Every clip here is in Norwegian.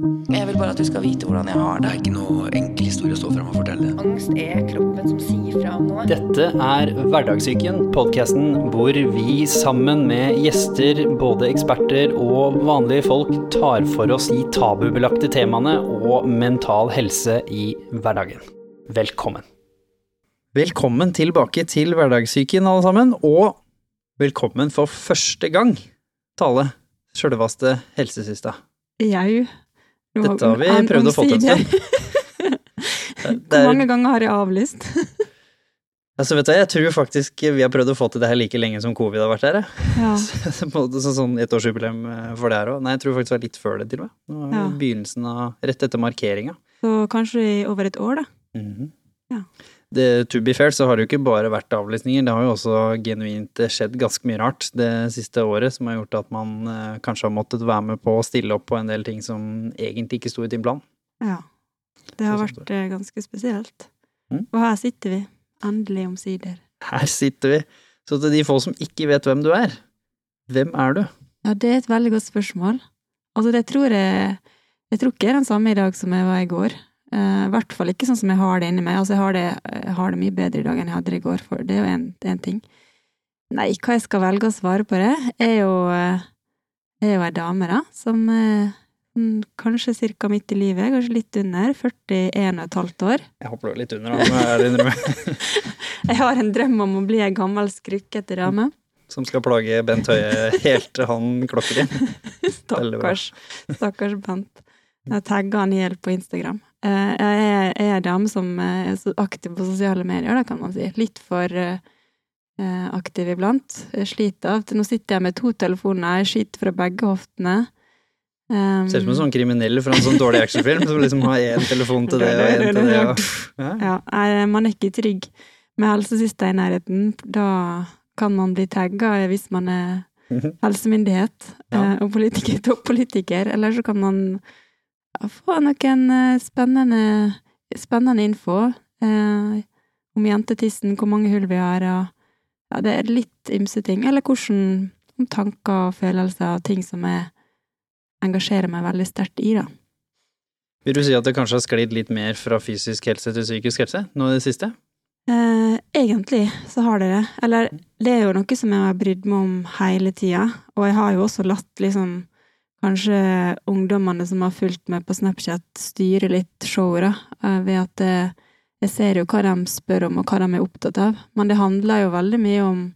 Jeg vil bare at du skal vite hvordan jeg har det. Det er ikke noe enkel historie å stå frem og fortelle. Angst kroppen som sier fra om noe. Dette Hverdagssyken, podcasten hvor vi sammen med gjester, både eksperter og vanlige folk, tar for oss de tabubelagte temaene og mental helse i hverdagen. Velkommen. Velkommen tilbake til Hverdagssyken, alle sammen, og velkommen for første gang, Tale, sjølvaste helsesista. Jau. Dette har vi prøvd å få til en stund. Hvor mange ganger har jeg avlyst? Altså vet du, jeg tror faktisk vi har prøvd å få til det her like lenge som covid har vært her. Ja. Sånn et årsjubileum for det her også. Nei, jeg tror faktisk det var litt før det til og med. Nå er det begynnelsen av rett etter markeringen. Så kanskje over et år da? Ja. To be fair så har det jo ikke bare vært avlysninger, det har jo også genuint skjedd ganske mye rart det siste året, som har gjort at man kanskje har måttet være med på å stille opp på en del ting som egentlig ikke stod i din plan. Ja, det har vært ganske spesielt. Og her sitter vi, endelig omsider. Her sitter vi. Så til de få som ikke vet hvem du er, hvem er du? Ja, det er et veldig godt spørsmål. Altså, jeg tror ikke jeg er den samme i dag som jeg var i går. I hvert fall ikke sånn som jeg har det inni meg. Altså, jeg har det mye bedre i dag enn jeg hadde det i går, for det er jo en ting. Nei, hva jeg skal velge å svare på det, er jo en dame da, som kanskje cirka midt i livet, kanskje litt under, 41,5 år. Jeg hopper jo litt under, men jeg innrømme. Jeg har en drøm om å bli en gammel skrukkete dame. Som skal plage Bent Høie helt til han klokker inn. Stakkars Bent. Jeg tagger han ihjel på Instagram. Jeg er en dame som er så aktiv på sosiale medier, da kan man si. Litt for aktiv iblant. Jeg sliter av. Nå sitter jeg med 2 telefoner, jeg skyter fra begge hoftene. Ser ut som en sånn kriminell fra en sånn dårlig actionfilm, som liksom har en telefon til det og en til det. Ja, man er ikke trygg med helsesista i nærheten. Da kan man bli tagget hvis man er helsemyndighet og toppolitiker, eller så kan man få noen spennende info om jentetissen, hvor mange hull vi har, og ja, det er litt ymse ting, eller om tanker og følelser og ting som jeg engasjerer meg veldig sterkt i, da. Vil du si at det kanskje har sklidd litt mer fra fysisk helse til psykisk helse nå i det siste? Egentlig så har det. Eller det er jo noe som jeg har brydd meg om hele tida, og jeg har jo også latt liksom kanskje ungdommene som har fulgt med på Snapchat styre litt showet ved at jeg ser jo hva de spør om og hva de er opptatt av. Men det handler jo veldig mye om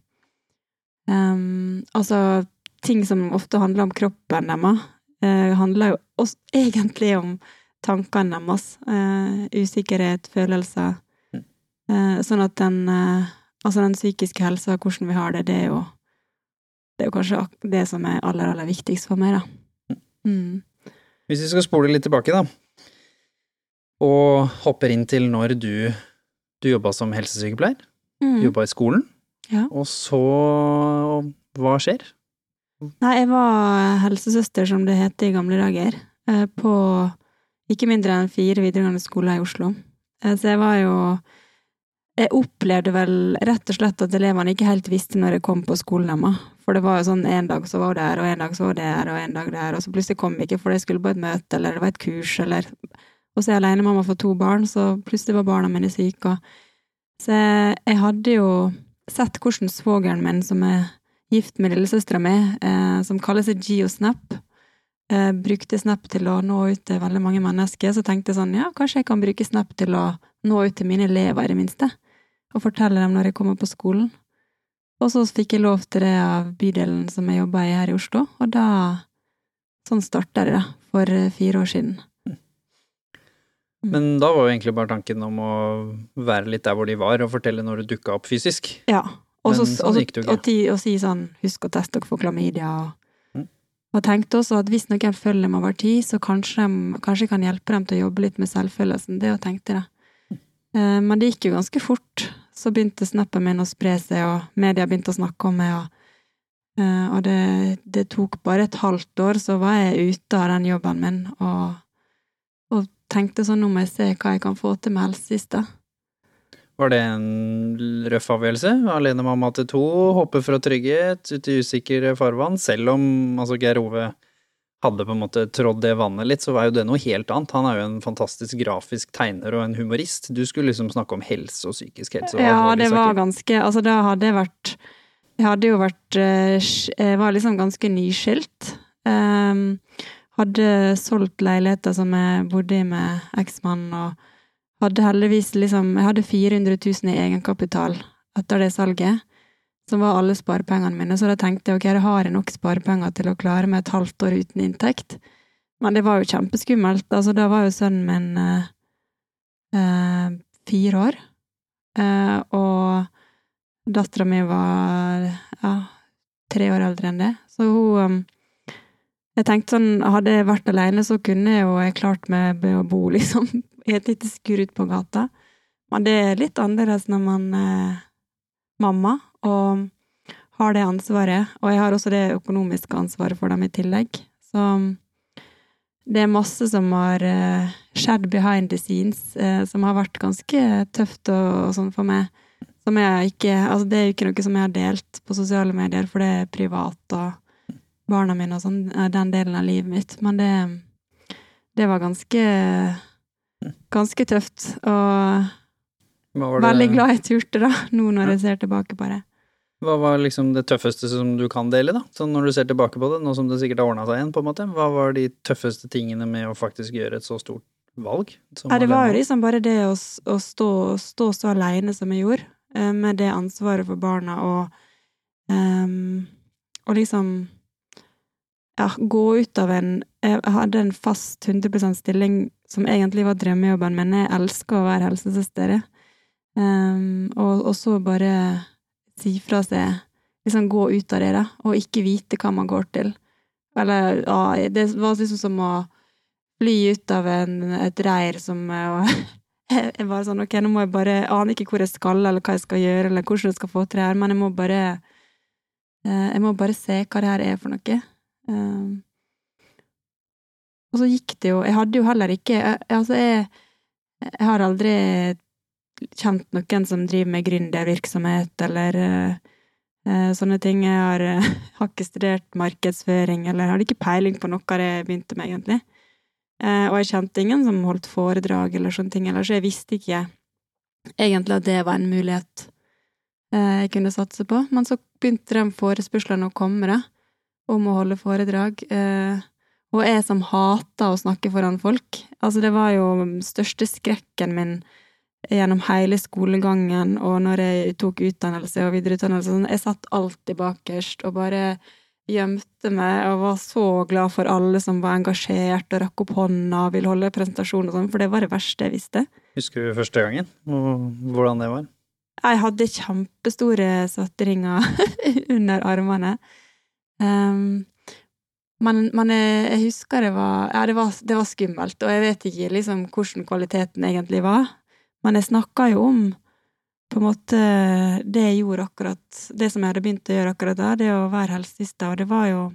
altså ting som ofte handler om kroppen deres. Handler jo også egentlig om tankene deres, usikkerhet, følelser. Sånn at den psykiske helsa, hvordan vi har det, det er jo kanskje det som er aller, aller viktigst for meg, da. Hvis vi skal spole litt tilbake da, og hopper inn til når du jobbet som helsesykepleier, jobbet i skolen, og så hva skjer? Nei, jeg var helsesøster, som det heter i gamle dager, på ikke mindre enn 4 videregående skoler i Oslo. Så jeg opplevde vel rett og slett at elevene ikke helt visste når jeg kom på skolen hjemme. For det var jo sånn, en dag så var det her, og en dag så var det her, og en dag der, og så plutselig kom jeg ikke, for jeg skulle på et møte, eller det var et kurs, og så er jeg alene mamma for 2 barn, så plutselig var barna mine syke. Så jeg hadde jo sett hvordan svogeren min, som er gift med lillesøstra mi, som kaller seg GeoSnap, brukte Snap til å nå ut til veldig mange mennesker, så tenkte jeg sånn, ja, kanskje jeg kan bruke Snap til å nå ut til mine elever i det minste, og fortelle dem når jeg kommer på skolen. Og så fikk jeg lov til det av bydelen som jeg jobbet i her i Oslo, og da, sånn startet det da, for 4 år siden. Men da var jo egentlig bare tanken om å være litt der hvor de var, og fortelle når du dukket opp fysisk. Ja, og si sånn, husk å teste dere for klamydia, og tenkte også at hvis noen følger dem over tid, så kanskje jeg kan hjelpe dem til å jobbe litt med selvfølelsen, det å tenke det. Men det gikk jo ganske fort, så begynte snappen min å spre seg, og media begynte å snakke om meg, og det tok bare et halvt år, så var jeg ute av den jobben min, og tenkte sånn, nå må jeg se hva jeg kan få til med helsesista. Var det en røff avgjørelse? Alene mamma til 2, hoppe fra trygghet, ut i usikker farvann, selv om Geir Ove hadde på en måte trådd det vannet litt, så var jo det noe helt annet. Han jo en fantastisk grafisk tegner og en humorist. Du skulle liksom snakke om helse og psykisk helse. Og ja, det var ganske, altså da hadde jeg vært, jeg var liksom ganske nyskilt. Hadde solgt leiligheter som jeg bodde i med eksmannen, og hadde heldigvis liksom, jeg hadde 400 000 i egenkapital etter det salget, som var alle sparepengene mine, så da tenkte jeg, ok, jeg har nok sparepenger til å klare meg et halvt år uten inntekt. Men det var jo kjempeskummelt, altså da var jo sønnen min 4 år, og datteren min var 3 år eldre enn det, så hun, jeg tenkte sånn, hadde jeg vært alene, så kunne jeg jo klart meg å bo liksom i et lite skur ut på gata, men det litt annerledes når man mamma, og har det ansvaret, og jeg har også det økonomiske ansvaret for dem i tillegg. Så det masse som har skjedd behind the scenes, som har vært ganske tøft og sånn for meg, som jeg ikke, altså det jo ikke noe som jeg har delt på sosiale medier, for det privat og barna mine og sånn, den delen av livet mitt, men det var ganske tøft, og veldig glad jeg turte da, nå når jeg ser tilbake på det. Hva var liksom det tøffeste som du kan dele da? Så når du ser tilbake på det, nå som det sikkert har ordnet seg igjen på en måte, hva var de tøffeste tingene med å faktisk gjøre et så stort valg? Det var jo liksom bare det å stå så alene som jeg gjorde, med det ansvaret for barna, og liksom gå ut av jeg hadde en fast 100% stilling som egentlig var drømmejobben, men jeg elsker å være helsesøster, og så bare si fra seg, liksom gå ut av det da, og ikke vite hva man går til. Eller, det var liksom som å fly ut av et reir som, jeg var sånn, ok, nå må jeg bare, jeg aner ikke hvor jeg skal, eller hva jeg skal gjøre, eller hvordan jeg skal få til det her, men jeg må bare se hva det her for noe. Og så gikk det jo, jeg hadde jo heller ikke, jeg har aldri kjent noen som driver med gründervirksomhet eller sånne ting. Jeg har ikke studert markedsføring, eller hadde ikke peiling på noe jeg begynte med egentlig. Og jeg kjente ingen som holdt foredrag eller sånne ting, så jeg visste ikke egentlig at det var en mulighet jeg kunne satse på. Men så begynte de forespørslene å komme da, om å holde foredrag, og jeg som hatet å snakke foran folk. Altså det var jo største skrekken min gjennom hele skolegangen, og når jeg tok utdannelse og videreutdannelse, jeg satt alltid bakerst og bare gjemte meg, og var så glad for alle som var engasjert og rakk opp hånda og ville holde presentasjon og sånn, for det var det verste jeg visste. Husker du første gangen, og hvordan det var? Jeg hadde kjempestore svetteringer under armene. Men jeg husker det var skummelt, og jeg vet ikke liksom hvordan kvaliteten egentlig var. Men jeg snakket jo om på en måte det jeg gjorde akkurat, det som jeg hadde begynt å gjøre akkurat da, det å være helsesøster, og det var jo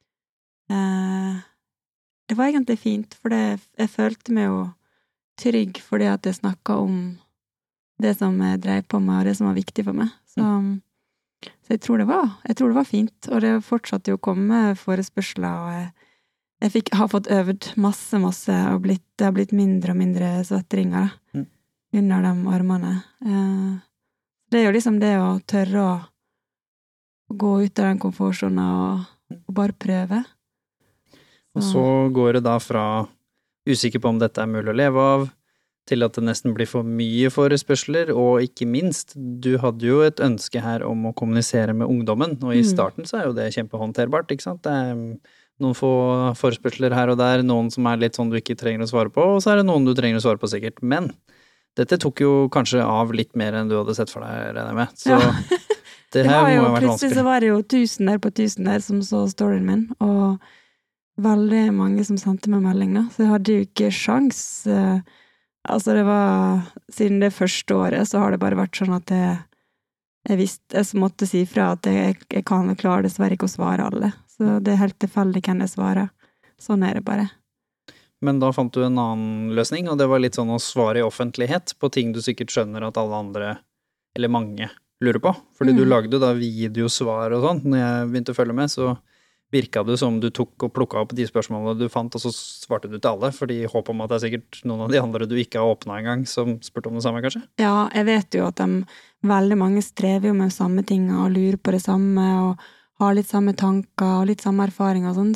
det var egentlig fint, for jeg følte meg jo trygg fordi at jeg snakket om det som jeg drev på med, og det som var viktig for meg. Så jeg tror det var fint, og det fortsatte jo å komme forespørsler, og jeg har fått øvd masse, og det har blitt mindre og mindre svetteringer da. Under de armene. Det jo liksom det å tørre å gå ut av den komfortzonen og bare prøve. Og så går det da fra usikker på om dette mulig å leve av, til at det nesten blir for mye forespørsler, og ikke minst, du hadde jo et ønske her om å kommunisere med ungdommen, og i starten så jo det kjempehåndterbart, ikke sant? Det noen få forespørsler her og der, noen som litt sånn du ikke trenger å svare på, og så det noen du trenger å svare på sikkert, men dette tok jo kanskje av litt mer enn du hadde sett for deg, regner jeg med. Så det her må ha vært vanskelig. Plutselig så var det jo 1000 der som så storyen min, og veldig mange som sendte meg melding da, så jeg hadde jo ikke sjans. Altså det var, siden det første året, så har det bare vært sånn at jeg visste, jeg måtte si fra at jeg kan klare dessverre ikke å svare alle. Så det helt tilfeldig hvem jeg svarer. Sånn det bare. Men da fant du en annen løsning, og det var litt sånn å svare i offentlighet på ting du sikkert skjønner at alle andre, eller mange, lurer på. Fordi du lagde da videosvar og sånn. Når jeg begynte å følge med, så virket det som du tok og plukket opp de spørsmålene du fant, og så svarte du til alle, fordi håp om at det sikkert noen av de andre du ikke har åpnet en gang, som spurte om det samme, kanskje? Ja, jeg vet jo at veldig mange strever jo med samme ting, og lurer på det samme, og har litt samme tanker, og litt samme erfaring og sånn,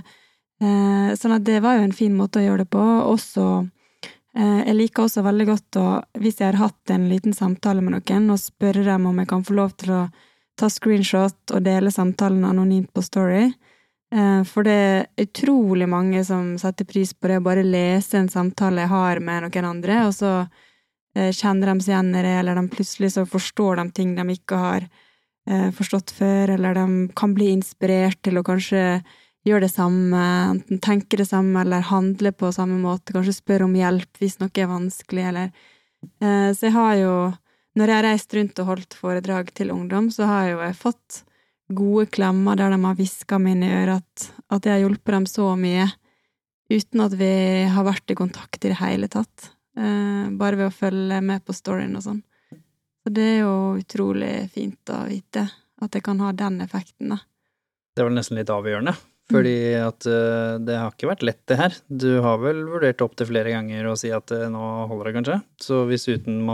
sånn at det var jo en fin måte å gjøre det på. Også, jeg liker også veldig godt hvis jeg har hatt en liten samtale med noen, og spørre dem om jeg kan få lov til å ta screenshot og dele samtalen anonymt på story. For det er utrolig mange som setter pris på det, å bare lese en samtale jeg har med noen andre, og så kjenner de seg igjen i det, eller de plutselig så forstår de ting de ikke har forstått før, eller de kan bli inspirert til å kanskje gjøre det samme, enten tenke det samme, eller handle på samme måte, kanskje spørre om hjelp hvis noe er vanskelig, eller så jeg har jo, når jeg har reist rundt og holdt foredrag til ungdom, så har jeg jo fått gode klemmer der de har visket meg inn i øret at jeg har hjulpet dem så mye, uten at vi har vært i kontakt i det hele tatt. Bare ved å følge med på storyen og sånn. Så det er jo utrolig fint å vite at det kan ha den effekten, da. Det var nesten litt avgjørende, fordi at det har ikke vært lett det her. Du har vel vurdert opp til flere ganger og si at nå holder det kanskje. Så hvis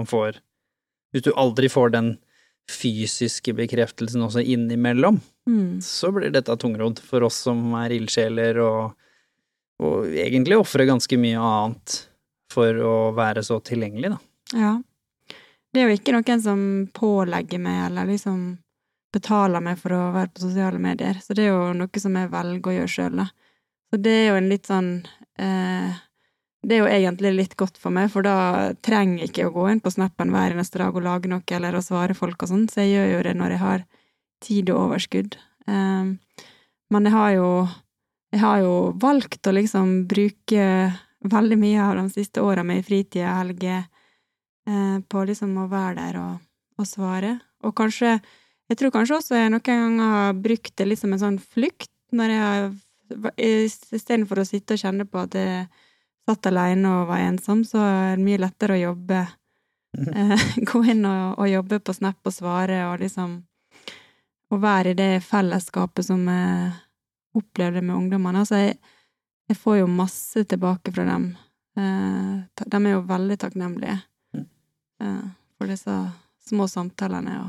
du aldri får den fysiske bekreftelsen også innimellom, så blir dette tungrodd for oss som er ildsjeler og egentlig offrer ganske mye annet for å være så tilgjengelig, da. Ja. Det er jo ikke noen som pålegger meg, eller liksom betaler meg for å være på sosiale medier, så det er jo noe som jeg velger å gjøre selv, da. Så det er jo en litt sånn det er jo egentlig litt godt for meg, for da trenger jeg ikke å gå inn på snappen hver eneste dag og lage noe, eller å svare folk og sånn, så jeg gjør jo det når jeg har tid og overskudd. Men jeg har jo valgt å liksom bruke veldig mye av de siste årene med fritid og helge på liksom å være der og svare. Og kanskje, jeg tror kanskje også jeg noen ganger har brukt det liksom en sånn flukt, når i stedet for å sitte og kjenne på at jeg satt alene og var ensom, så er det mye lettere å jobbe. Gå inn og jobbe på Snap og svare, og liksom å være i det fellesskapet som jeg opplevde med ungdommene. Altså, jeg får jo masse tilbake fra dem. De er jo veldig takknemlige for disse små samtalene.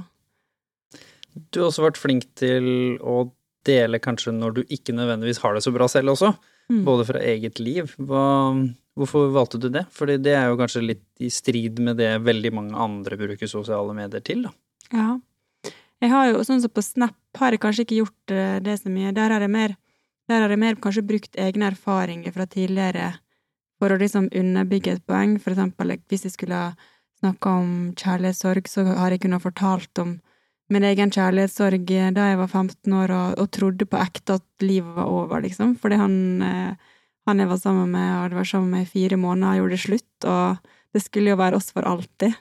Du har også vært flink til å dele kanskje når du ikke nødvendigvis har det så bra selv også. Både fra eget liv. Hvorfor valgte du det? Fordi det er jo kanskje litt i strid med det veldig mange andre bruker sosiale medier til, da. Ja. Jeg har jo, sånn som på Snap, har jeg kanskje ikke gjort det så mye. Der har jeg mer kanskje brukt egne erfaringer fra tidligere for å liksom underbygge et poeng. For eksempel, hvis jeg skulle snakke om kjærlighetssorg, så har jeg kunnet fortalt om min egen kjærlighetssorg da jeg var 15 år og trodde på ekte at livet var over, liksom. Fordi han jeg var sammen med, og det var sammen med i 4 måneder, gjorde det slutt, og det skulle jo være oss for alltid.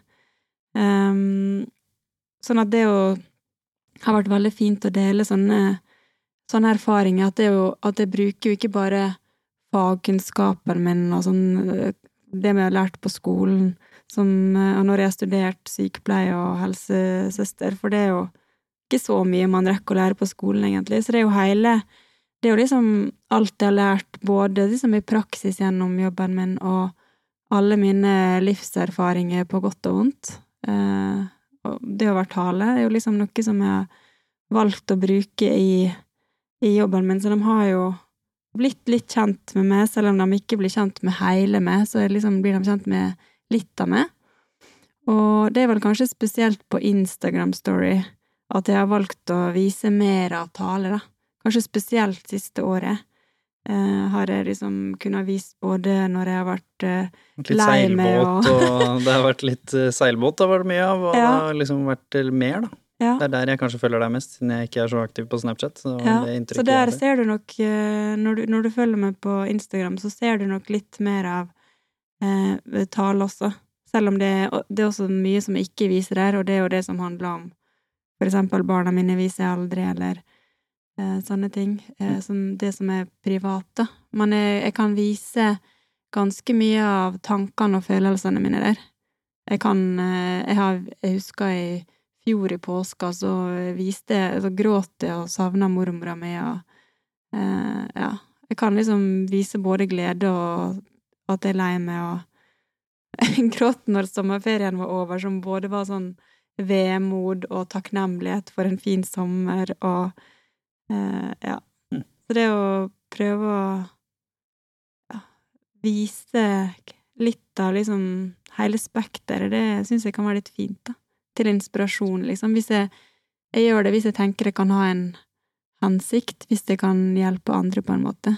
Sånn at det jo har vært veldig fint å dele sånne erfaringer, at jeg bruker jo ikke bare fagkunnskapen min og sånn, det vi har lært på skolen, og når jeg har studert sykepleie og helsesøster, for det er jo ikke så mye man rekker å lære på skolen egentlig, så det er jo liksom alt jeg har lært, både liksom i praksis gjennom jobben min, og alle mine livserfaringer på godt og vondt. Og det å være tale er jo liksom noe som jeg har valgt å bruke i jobben min, så de har jo blitt litt kjent med meg, selv om de ikke blir kjent med hele meg, så liksom blir de kjent med litt av meg. Og det er vel kanskje spesielt på Instagram Story at jeg har valgt å vise mer av tale, da. Kanskje spesielt siste året har jeg liksom kunnet vise både når jeg har vært lei meg og det har vært litt seilbåt, det har vært mye av, og det har liksom vært mer, da. Ja. Det er der jeg kanskje følger deg mest, siden jeg ikke er så aktiv på Snapchat. Så, så der ser du nok, når du følger meg på Instagram, så ser du nok litt mer av tale også. Selv om det er også mye som jeg ikke viser der, og det er jo det som handler om for eksempel barna mine viser jeg aldri, eller sånne ting. Det som er privat, da. Men jeg kan vise ganske mye av tankene og følelsene mine der. Jeg husker i fjor i påska, så gråt jeg og savnet mormora mi, Ja, jeg kan liksom vise både glede og at jeg er lei meg, og gråt når sommerferien var over, som både var sånn vemod og takknemlighet for en fin sommer, og ja. Så det å prøve å vise litt av liksom hele spekteret, det synes jeg kan være litt fint, da. Til inspirasjon, liksom. Hvis jeg gjør det, hvis jeg tenker det kan ha en hensikt, hvis det kan hjelpe andre på en måte.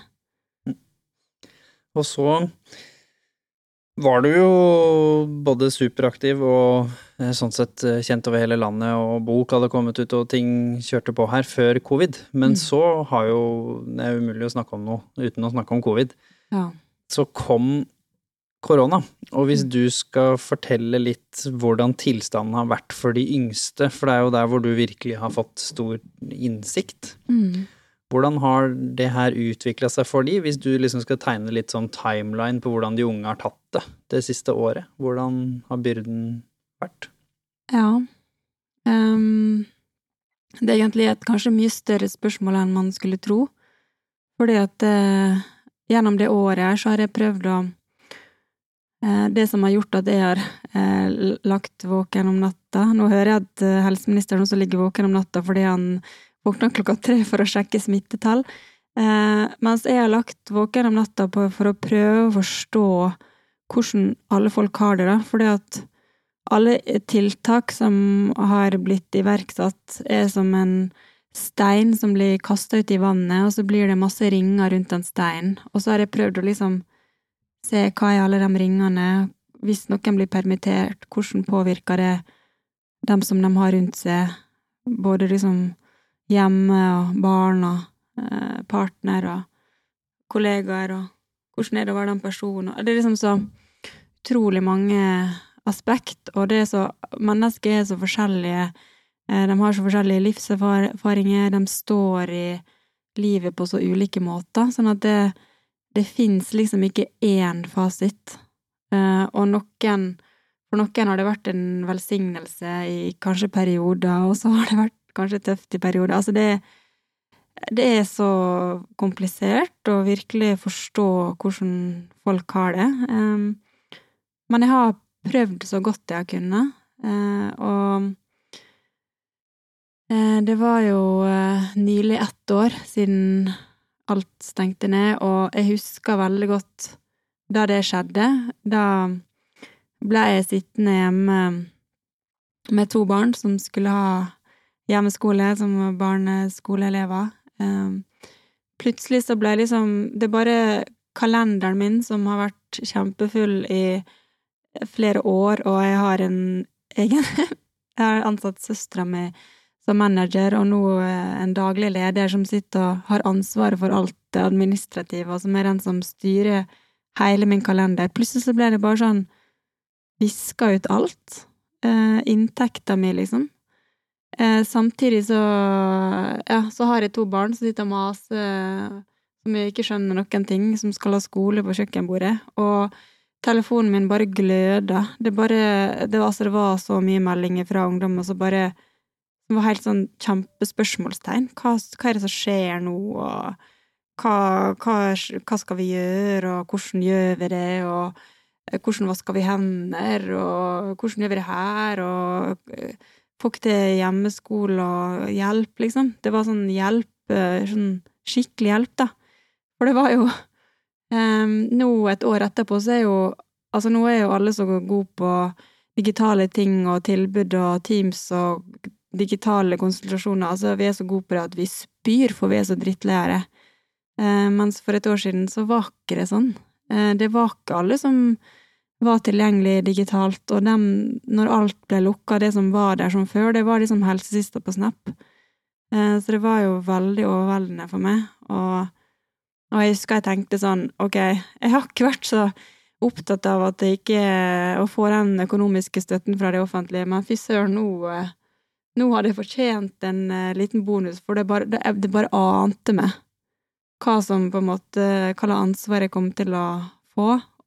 Og så var du jo både superaktiv og sånn sett kjent over hele landet, og bok hadde kommet ut, og ting kjørte på her før covid. Men så har jo, det er umulig å snakke om noe uten å snakke om covid. Ja. Så kom korona, og hvis du skal fortelle litt hvordan tilstanden har vært for de yngste, for det er jo der hvor du virkelig har fått stor innsikt. Hvordan har det her utviklet seg for de, hvis du liksom skal tegne litt sånn timeline på hvordan de unge har tatt det siste året? Hvordan har byrden vært? Ja, det er egentlig et kanskje mye større spørsmål enn man skulle tro, fordi at gjennom det året her så har jeg prøvd å det som har gjort at jeg har lagt våken om natta. Nå hører jeg at helseministeren også ligger våken om natta fordi han våkner 3 for å sjekke smittetall. Mens jeg har lagt våken om natta for å prøve å forstå hvordan alle folk har det da. Fordi at alle tiltak som har blitt iverksatt er som en stein som blir kastet ut i vannet, og så blir det masse ringer rundt en stein. Og så har jeg prøvd å liksom se hva er alle de ringene, hvis noen blir permittert, hvordan påvirker det dem som de har rundt seg, både liksom hjemme og barn og partner og kollegaer, og hvordan er det å være den personen. Det er liksom så utrolig mange aspekt, og det er så, mennesker er så forskjellige, de har så forskjellige livserfaringer, de står i livet på så ulike måter, sånn at det finnes liksom ikke én fasit, og for noen har det vært en velsignelse i kanskje perioder, og så har det vært kanskje tøft i perioder. Altså det er så komplisert å virkelig forstå hvordan folk har det. Men jeg har prøvd så godt jeg har kunnet, og det var jo nylig 1 år siden alt stengte ned, og jeg husker veldig godt da det skjedde. Da ble jeg sittende hjemme med 2 barn som skulle ha hjemmeskole, som var barneskoleelever. Plutselig så ble det bare kalenderen min som har vært kjempefull i flere år, og jeg har jeg har ansatt søstera mi som manager, og nå en daglig leder som sitter og har ansvaret for alt det administrative, og som er den som styrer hele min kalender. Plutselig så ble det bare sånn visket ut alt. Inntekta mi, liksom. Samtidig så har jeg 2 barn som sitter og maser, som jeg ikke skjønner noen ting, som skal ha skole på kjøkkenbordet, og telefonen min bare gløda. Det var så mye meldinger fra ungdom, og så bare det var helt sånn kjempespørsmålstegn. Hva er det som skjer nå, og hva skal vi gjøre, og hvordan gjør vi det, og hvordan vasker vi hender, og hvordan gjør vi det her, og folk til hjemmeskole og hjelp, liksom. Det var sånn hjelp, sånn skikkelig hjelp, da. For det var jo nå 1 år etterpå, så nå er jo alle så gode på digitale ting og tilbud og Teams og digitale konsultasjoner, altså vi er så gode på det at vi spyr, for vi er så drittlære. Mens for 1 år siden så var ikke det sånn. Det var ikke alle som var tilgjengelig digitalt, og når alt ble lukket, det som var der som før, det var liksom helsesista på Snap. Så det var jo veldig overveldende for meg, og jeg husker jeg tenkte sånn, ok, jeg har ikke vært så opptatt av at det ikke å få den økonomiske støtten fra det offentlige, men fy søren, nå hadde jeg fortjent en liten bonus, for det bare ante meg hva som på en måte, hva ansvar jeg kom til å få,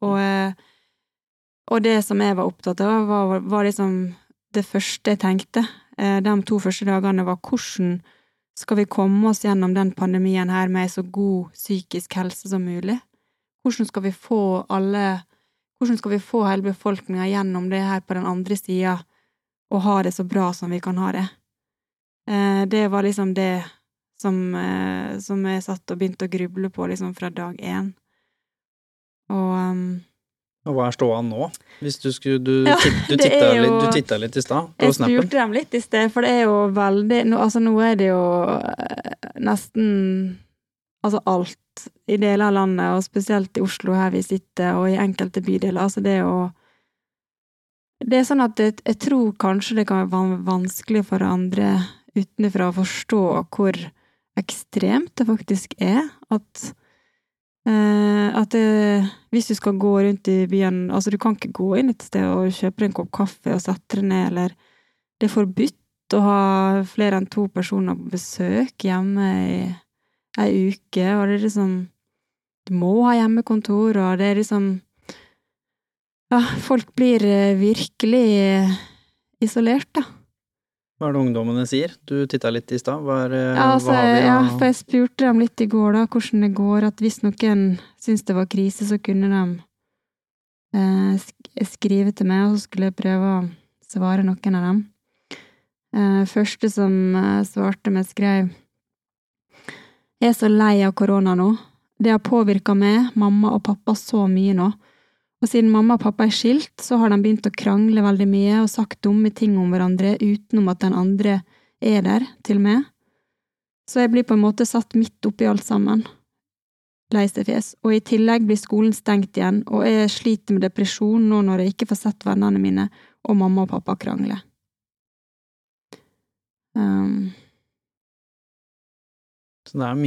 og det som jeg var opptatt av var liksom det første jeg tenkte. De 2 første dagene var hvordan skal vi komme oss gjennom den pandemien her med så god psykisk helse som mulig? Hvordan skal vi få hele befolkningen gjennom det her på den andre siden og ha det så bra som vi kan ha det? Det var liksom det som jeg satt og begynte å gruble på liksom fra dag 1. Og hva ståa nå? Hvis du skulle, du tittet litt i sted på Jeg snappen. spurte dem litt i sted, for det jo veldig, nå det jo nesten, altså alt i deler av landet, og spesielt i Oslo her vi sitter, og i enkelte bydeler, altså det sånn at jeg tror kanskje det kan være vanskelig for andre utenfra å forstå hvor ekstremt det faktisk at hvis du skal gå rundt i byen, altså du kan ikke gå inn et sted og kjøpe en kopp kaffe og sette det ned, eller det forbudt å ha flere enn 2 personer på besøk hjemme i en uke, og det liksom, du må ha hjemmekontor, og det liksom, ja, folk blir virkelig isolert, da. Hva det ungdommene sier? Du tittet litt i sted. Hva altså, har vi? Ja, for jeg spurte dem litt i går da, hvordan det går, at hvis noen synes det var krise, så kunne de skrive til meg, og så skulle jeg prøve å svare noen av dem. Første som svarte meg skrev: Jeg så lei av korona nå. Det har påvirket meg, mamma og pappa så mye nå. Og siden mamma og pappa skilt, så har de begynt å krangle veldig mye og sagt dumme ting om hverandre utenom at den andre der til meg. Så jeg blir på en måte satt midt oppi alt sammen. Lei seg fjes. Og i tillegg blir skolen stengt igjen, og jeg sliter med depresjon nå når jeg ikke får sett vennene mine, og mamma og pappa krangler. Så det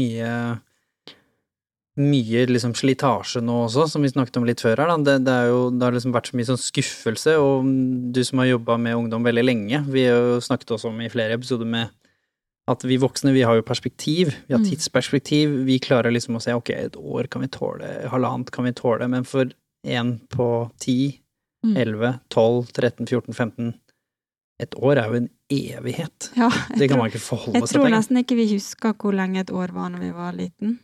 mye liksom slitasje nå også, som vi snakket om litt før her. Det har liksom vært så mye sånn skuffelse, og du som har jobbet med ungdom veldig lenge, vi har jo snakket også om i flere episoder med at vi voksne, vi har jo perspektiv, vi har tidsperspektiv, vi klarer liksom å si, ok, 1 år kan vi tåle, 1,5 kan vi tåle, men for en på 10, 11, 12, 13, 14, 15, 1 år jo en evighet. Ja, det kan man ikke forholde seg til. Jeg tror nesten ikke vi husker hvor lenge 1 år var når vi var liten.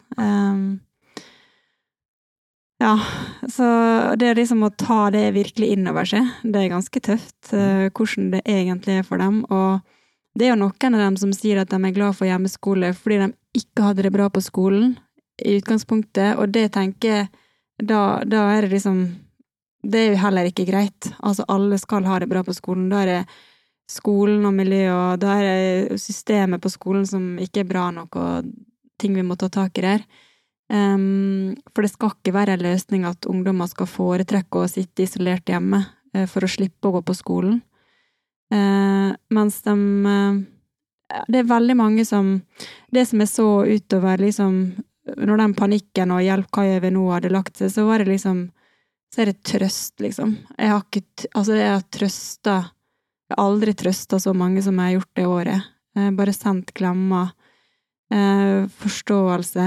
Ja, så det liksom å ta det virkelig innover seg, det ganske tøft, hvordan det egentlig for dem, og det jo noen av dem som sier at de glad for hjemmeskole fordi de ikke hadde det bra på skolen i utgangspunktet, og det tenker jeg, da det liksom, det jo heller ikke greit. Altså alle skal ha det bra på skolen, da det skolen og miljø, og da det systemet på skolen som ikke bra nok, og ting vi må ta tak i der. For det skal ikke være en løsning at ungdommer skal foretrekke å sitte isolert hjemme for å slippe å gå på skolen. Mens det veldig mange som det som jeg så utover liksom, når den panikken og hjelp hva gjør vi nå hadde lagt seg, så var det liksom, så det trøst liksom. Jeg har trøstet, jeg har aldri trøstet så mange som jeg har gjort det året. Bare sendt klemmer, forståelse,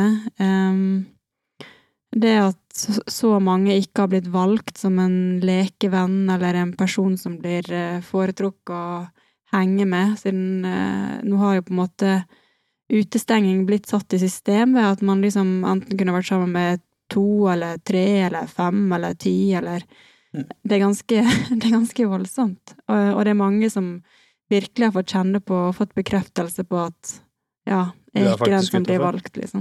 det at så mange ikke har blitt valgt som en lekevenn eller en person som blir foretrukket å henge med, siden nå har jo på en måte utestenging blitt satt i system ved at man liksom enten kunne vært sammen med 2 eller 3 eller 5 eller 10 eller det ganske voldsomt, og det mange som virkelig har fått kjenne på og fått bekreftelse på at ja, jeg ikke den som blir valgt, liksom.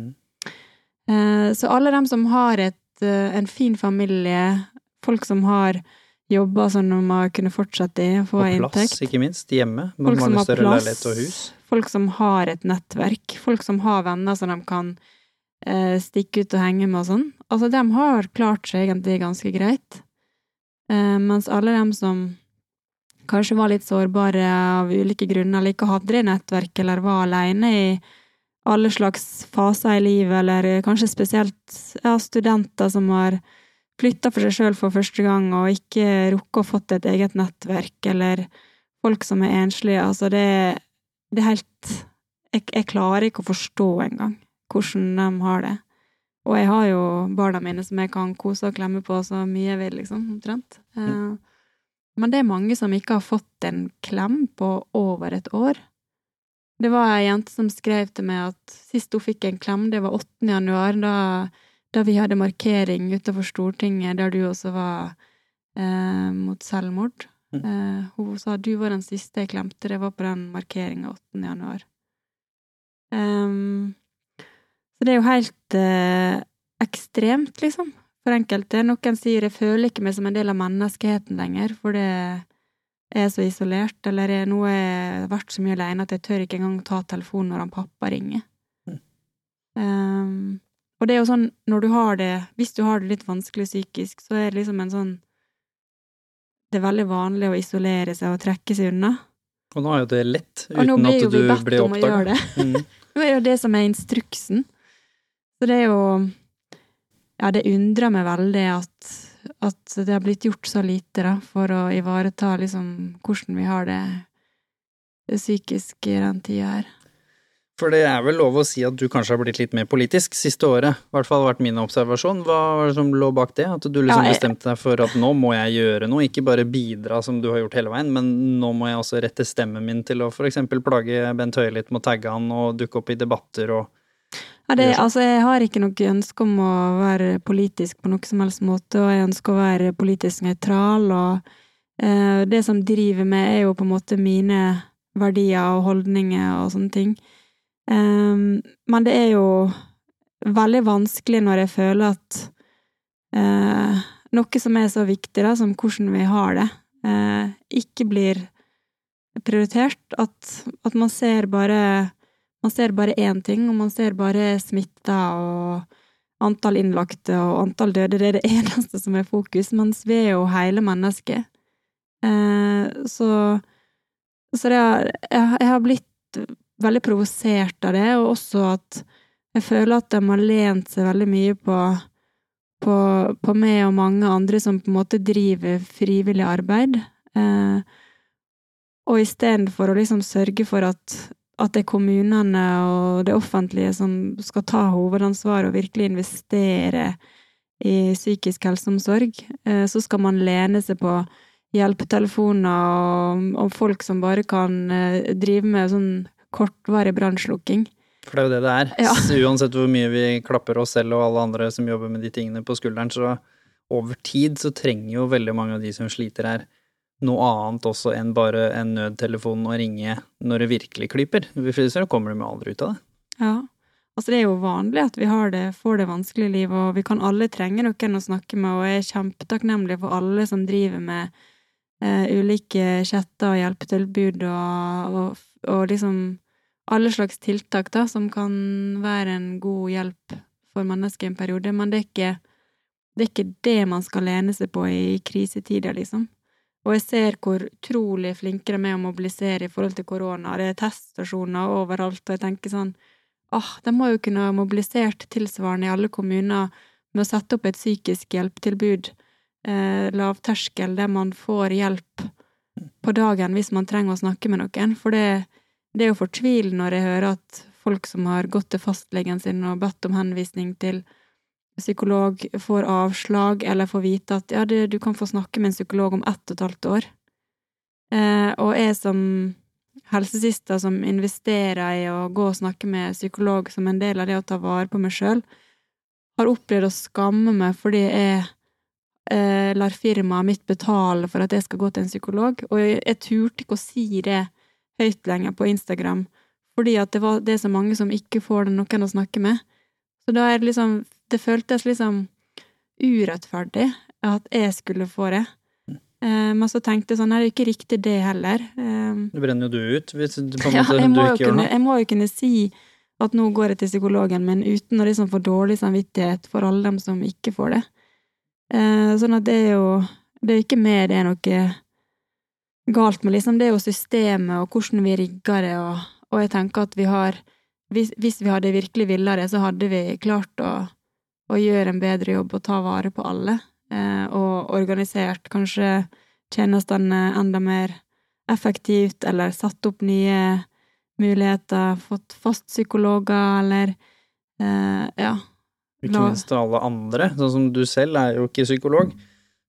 Så alle dem som har en fin familie, folk som har jobber sånn at man kunne fortsette i, få inntekt. Og plass, ikke minst, hjemme. Folk som har større plass, leilighet og hus. folk som har et nettverk, folk som har venner som de kan stikke ut og henge med og sånn. Altså, de har klart seg egentlig ganske greit. Mens alle dem som kanskje var litt sårbare av ulike grunner, eller ikke hadde det nettverk, eller var alene i alle slags faser i livet, eller kanskje spesielt studenter som har flyttet for seg selv for første gang, og ikke rukket å fått et eget nettverk, eller folk som enslige. Altså det helt, jeg klarer ikke å forstå engang hvordan de har det. Og jeg har jo barna mine som jeg kan kose og klemme på så mye jeg vil, liksom, omtrent. Men det mange som ikke har fått en klem på over 1 år. Det var en jente som skrev til meg at sist hun fikk en klem, det var 8. januar, da vi hadde markering utenfor Stortinget, der du også var mot selvmord. Hun sa du var den siste jeg klemte, det var på den markeringen 8. januar. Så det er jo helt ekstremt, liksom, for enkelte. Noen sier jeg føler ikke meg som en del av menneskeheten lenger, for det er så isolert, eller nå har jeg vært så mye alene at jeg tør ikke engang ta telefonen når han pappa ringer. Og det er jo sånn, når du har det, hvis du har det litt vanskelig psykisk, så er det liksom en sånn, det er veldig vanlig å isolere seg og trekke seg unna. Og nå er jo det lett, uten at du blir oppdaget. Nå er jo det som er instruksen. Så det er jo, ja, det undrer meg veldig at det har blitt gjort så lite da, for å ivareta liksom hvordan vi har det psykisk i den tida her. For det er vel lov å si at du kanskje har blitt litt mer politisk siste året, i hvert fall har vært min observasjon. Hva var det som lå bak det? At du liksom bestemte deg for at nå må jeg gjøre noe, ikke bare bidra som du har gjort hele veien, men nå må jeg også rette stemmen min til å for eksempel plage Bent Høie litt, må tagge han og dukke opp i debatter og... Ja, altså jeg har ikke noe ønske om å være politisk på noe som helst måte, og jeg ønsker å være politisk nøytral, og det som driver meg er jo på en måte mine verdier og holdninger og sånne ting. Men det er jo veldig vanskelig når jeg føler at noe som er så viktig da, som hvordan vi har det, ikke blir prioritert, at man ser bare én ting, og man ser bare smitta og antall innlagte og antall døde, det er det eneste som er fokus, mens vi er jo hele mennesket. Så jeg har blitt veldig provosert av det, og også at jeg føler at de har lent seg veldig mye på meg og mange andre som på en måte driver frivillig arbeid, og i stedet for å liksom sørge for at det er kommunene og det offentlige som skal ta hovedansvar og virkelig investere i psykisk helseomsorg, så skal man lene seg på hjelpetelefoner og folk som bare kan drive med sånn kortvarig brannslukking. For det er jo det er. Ja. Så uansett hvor mye vi klapper oss selv og alle andre som jobber med de tingene på skulderen, så over tid så trenger jo veldig mange av de som sliter her noe annet også enn bare en nødtelefon å ringe når det virkelig klyper. Så kommer de jo aldri ut av det. Ja, altså det er jo vanlig at vi får det vanskelige liv, og vi kan alle trenge noen å snakke med, og jeg er kjempetakknemlig for alle som driver med ulike chatter og hjelpetilbud og liksom alle slags tiltak da, som kan være en god hjelp for mennesker i en periode, men det er ikke det man skal lene seg på i krisetider, liksom. Og jeg ser hvor utrolig flinke de er å mobilisere i forhold til korona. Det er teststasjoner overalt, og jeg tenker sånn, de må jo kunne ha mobilisert tilsvarende i alle kommuner med å sette opp et psykisk hjelpetilbud, lavterskel, der man får hjelp på dagen hvis man trenger å snakke med noen, for det er jo fortvilende når jeg hører at folk som har gått til fastlegen sin og bedt om henvisning til psykolog får avslag, eller får vite at du kan få snakke med en psykolog om 1,5 år. Og jeg som helsesista som investerer i å gå og snakke med psykolog som en del av det å ta vare på meg selv, har opplevd å skamme meg fordi jeg lar firmaet mitt betale for at jeg skal gå til en psykolog, og jeg turte ikke å si det høyt lenger på Instagram, fordi at det er så mange som ikke får noen å snakke med. Så da er det liksom, det føltes liksom urettferdig at jeg skulle få det. Men så tenkte jeg sånn, det er jo ikke riktig det heller. Det brenner jo du ut, hvis du på en måte du ikke gjør noe. Jeg må jo kunne si at nå går jeg til psykologen, men uten å liksom få dårlig samvittighet for alle dem som ikke får det. Sånn at det er ikke med det noe galt med, liksom, det er jo systemet og hvordan vi rigger det, og jeg tenker at hvis vi hadde virkelig villet det, så hadde vi klart å gjøre en bedre jobb og ta vare på alle, og organisert kanskje tjenestene enda mer effektivt, eller satt opp nye muligheter, fått fast psykologer, eller ikke minst alle andre, sånn som du selv er jo ikke psykolog,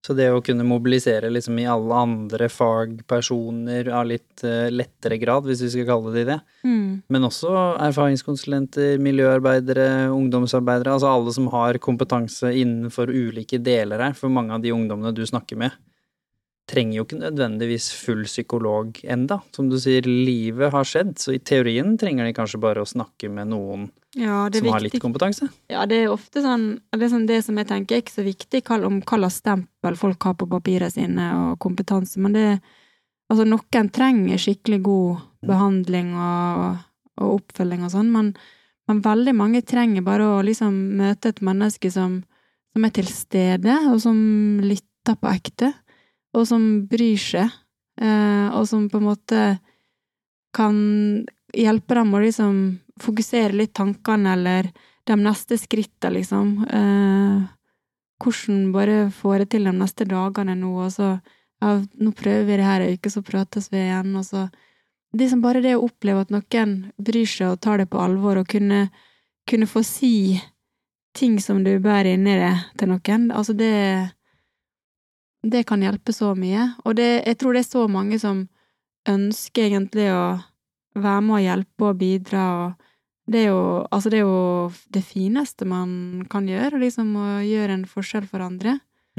Så det å kunne mobilisere liksom i alle andre fagpersoner av litt lettere grad, hvis vi skal kalle det, men også erfaringskonsulenter, miljøarbeidere, ungdomsarbeidere, altså alle som har kompetanse innenfor ulike deler her, for mange av de ungdommene du snakker med, trenger jo ikke nødvendigvis full psykolog enda. Som du sier, livet har skjedd, så i teorien trenger de kanskje bare å snakke med noen som har litt kompetanse. Ja, det ofte sånn, det som jeg tenker er ikke så viktig om hva stempel folk har på papirene sine og kompetanse, men altså noen trenger skikkelig god behandling og oppfølging og sånn, men veldig mange trenger bare å liksom møte et menneske som er til stede, og som lytter på ekte, og som bryr seg, og som på en måte kan hjelpe dem å liksom fokusere litt tankene, eller de neste skrittene, liksom. Hvordan bare få det til de neste dagene nå, og så, nå prøver vi det her en uke, så prates vi igjen, og så bare det å oppleve at noen bryr seg og tar det på alvor, og kunne få si ting som du bærer inn i det til noen, altså det kan hjelpe så mye, og jeg tror det er så mange som ønsker egentlig å være med og hjelpe og bidra, og det er jo det fineste man kan gjøre, liksom å gjøre en forskjell for andre.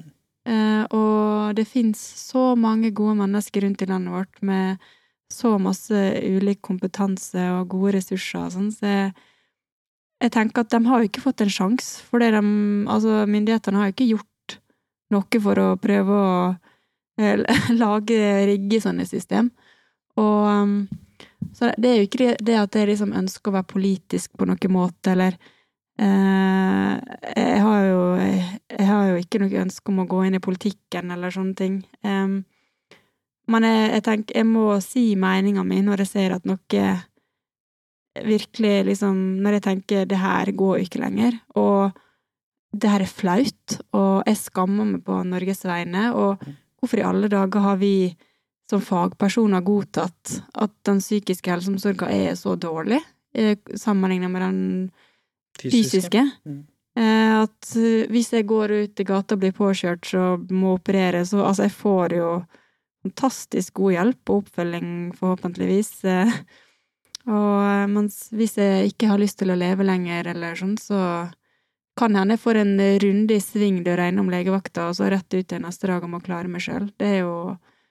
Og det finnes så mange gode mennesker rundt i landet vårt med så masse ulik kompetanse og gode ressurser, sånn, så jeg tenker at de har jo ikke fått en sjans, for myndighetene har jo ikke gjort noe for å prøve å rigge sånne system. Og så det er jo ikke det at jeg liksom ønsker å være politisk på noen måte, eller jeg har jo ikke noe ønske om å gå inn i politikken eller sånne ting. Men jeg tenker, jeg må si meningen min når jeg ser at noe virkelig liksom, når jeg tenker det her går ikke lenger, og det her er flaut, og jeg skammer meg på Norges vegne, og hvorfor i alle dager har vi som fagpersoner godtatt at den psykiske helseomsorgen er så dårlig, sammenlignet med den fysiske. At hvis jeg går ut i gata og blir påkjørt, så må operere, så altså jeg får jo fantastisk god hjelp og oppfølging forhåpentligvis, og mens hvis jeg ikke har lyst til å leve lenger eller sånn, så kan hende jeg får en runde i svingdøra innom legevakta, og så rett ut til neste dag om å klare meg selv. Det er jo,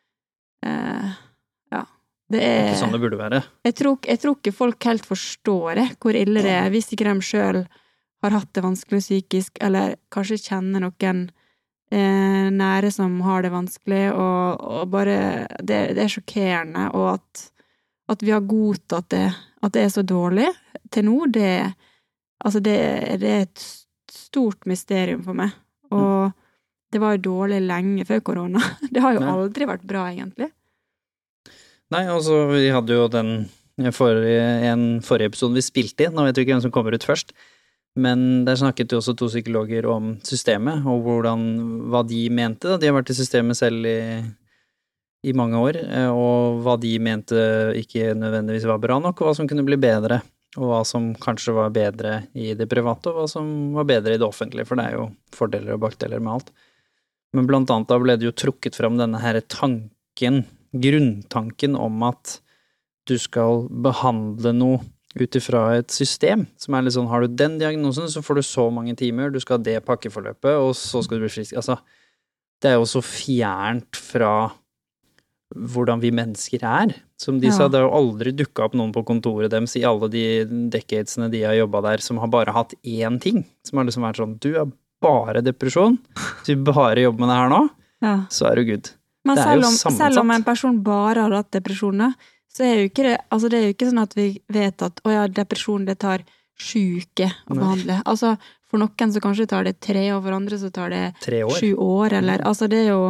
det er ikke sånn det burde være. Jeg tror ikke folk helt forstår det, hvor ille det er, hvis ikke de selv har hatt det vanskelig psykisk, eller kanskje kjenner noen nære som har det vanskelig, og bare, det er sjokkerende, og at vi har godtatt det, at det er så dårlig til nå, det er et stort mysterium for meg, og det var jo dårlig lenge før korona. Det har jo aldri vært bra, egentlig. Nei, altså, vi hadde jo en forrige episode vi spilte inn, nå vet vi ikke hvem som kommer ut først, men der snakket jo også 2 psykologer om systemet, og hva de mente, da. De har vært i systemet selv i mange år, og hva de mente ikke nødvendigvis var bra nok, og hva som kunne bli bedre, og hva som kanskje var bedre i det private, og hva som var bedre i det offentlige, for det er jo fordeler og bakdeler med alt. Men blant annet da ble det jo trukket fram denne her grunntanken om at du skal behandle noe utifra et system, som er litt sånn, har du den diagnosen, så får du så mange timer, du skal ha det pakkeforløpet, og så skal du bli frisk. Altså, det er jo så fjernt fra hvordan vi mennesker er. Som de sa, det har jo aldri dukket opp noen på kontoret deres i alle de decadesene de har jobbet der, som har bare hatt én ting, som har liksom vært sånn, du har bare depresjon, hvis vi bare jobber med det her nå, så er du good. Men selv om en person bare har hatt depresjoner, så er jo ikke det, altså det er jo ikke sånn at vi vet at, depresjon det tar 7 uker å behandle. Altså, for noen så kanskje tar det 3 år, for andre så tar det 7 år, eller, altså det er jo,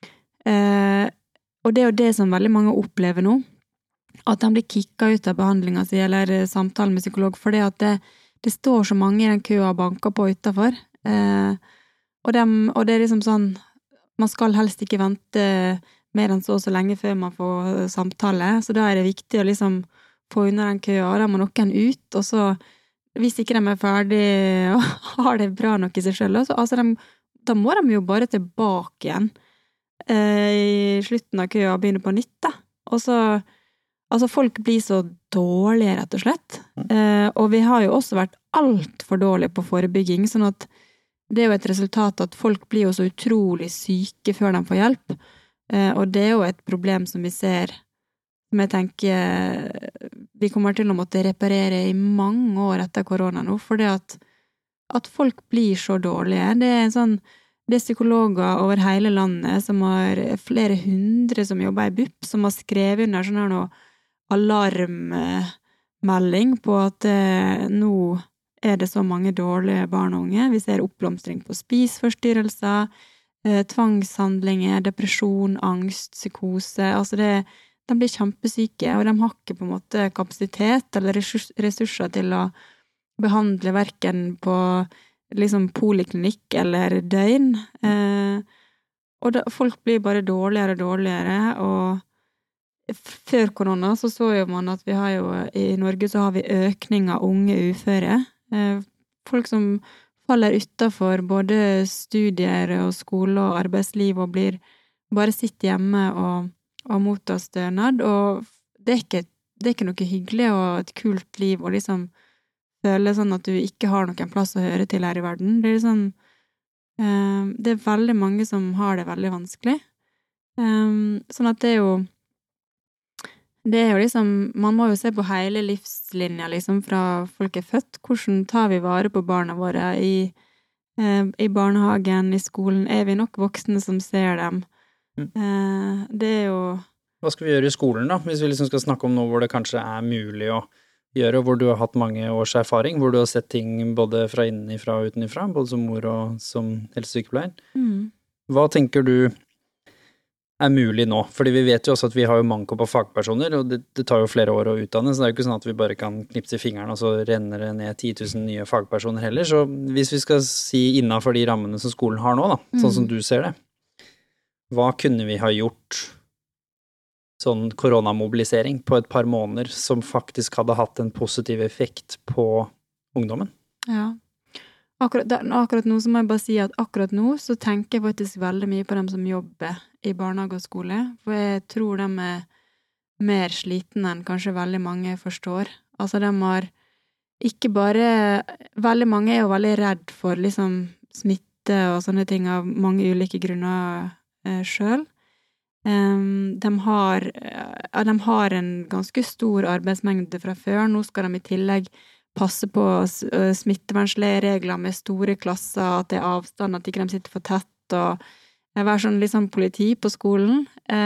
og det er jo det som veldig mange opplever nå, at de blir kikket ut av behandlingen sin, eller samtalen med psykolog, fordi at det står så mange i den køen og banker på utenfor, og det er liksom sånn, man skal helst ikke vente mer enn så lenge før man får samtale, så da er det viktig å liksom få under den køen, da må noen ut, og så, hvis ikke de er ferdig og har det bra nok i seg selv, så, altså da må de jo bare tilbake igjen i slutten av køa og begynne på nytt, da. Og så, altså folk blir så dårlige, rett og slett. Og vi har jo også vært alt for dårlige på forebygging, sånn at det er jo et resultat at folk blir jo så utrolig syke før de får hjelp. Og det er jo et problem som vi ser, som jeg tenker vi kommer til å måtte reparere i mange år etter korona nå, for det at folk blir så dårlige. Det er psykologer over hele landet som har flere hundre som jobber i BUP, som har skrevet under sånn her noe alarmmelding på at nå er det så mange dårlige barn og unge. Vi ser oppblomstring på spiseforstyrrelser, tvangshandlinger, depresjon, angst, psykose. Altså de blir kjempesyke, og de har ikke på en måte kapasitet eller ressurser til å behandle hverken på liksom poliklinikk eller døgn. Og folk blir bare dårligere og dårligere, og før korona så jo man at vi har jo, i Norge så har vi økning av unge uføre. Folk som faller utenfor både studier og skole og arbeidsliv og blir bare sitt hjemme og mottar stønad, og det er ikke noe hyggelig og et kult liv å liksom føle sånn at du ikke har noen plass å høre til her i verden. Det er liksom det er veldig mange som har det veldig vanskelig. Sånn at det er jo liksom, man må jo se på hele livslinja liksom fra folk er født. Hvordan tar vi vare på barna våre i barnehagen, i skolen? Er vi nok voksne som ser dem? Det er jo... Hva skal vi gjøre i skolen da, hvis vi liksom skal snakke om noe hvor det kanskje er mulig å gjøre, hvor du har hatt mange års erfaring, hvor du har sett ting både fra innenfra og utenfra, både som mor og som helsesykepleier. Hva tenker du er mulig nå? Fordi vi vet jo også at vi har jo manko på fagpersoner, og det tar jo flere år å utdanne, så det er jo ikke sånn at vi bare kan knipse i fingeren, og så renner det ned 10 000 nye fagpersoner heller. Så hvis vi skal si innenfor de rammene som skolen har nå da, sånn som du ser det, hva kunne vi ha gjort sånn koronamobilisering på et par måneder som faktisk hadde hatt en positiv effekt på ungdommen? Ja. Akkurat nå så må jeg bare si at akkurat nå så tenker jeg faktisk veldig mye på dem som jobber i barnehage og skole, for jeg tror de er mer slitne enn kanskje veldig mange forstår. Altså de har ikke bare, veldig mange er jo veldig redd for liksom smitte og sånne ting av mange ulike grunner selv. De har en ganske stor arbeidsmengde fra før, nå skal de i tillegg passe på smittevernregler med store klasser, at det er avstand, at ikke de sitter for tett, og være sånn liksom politi på skolen.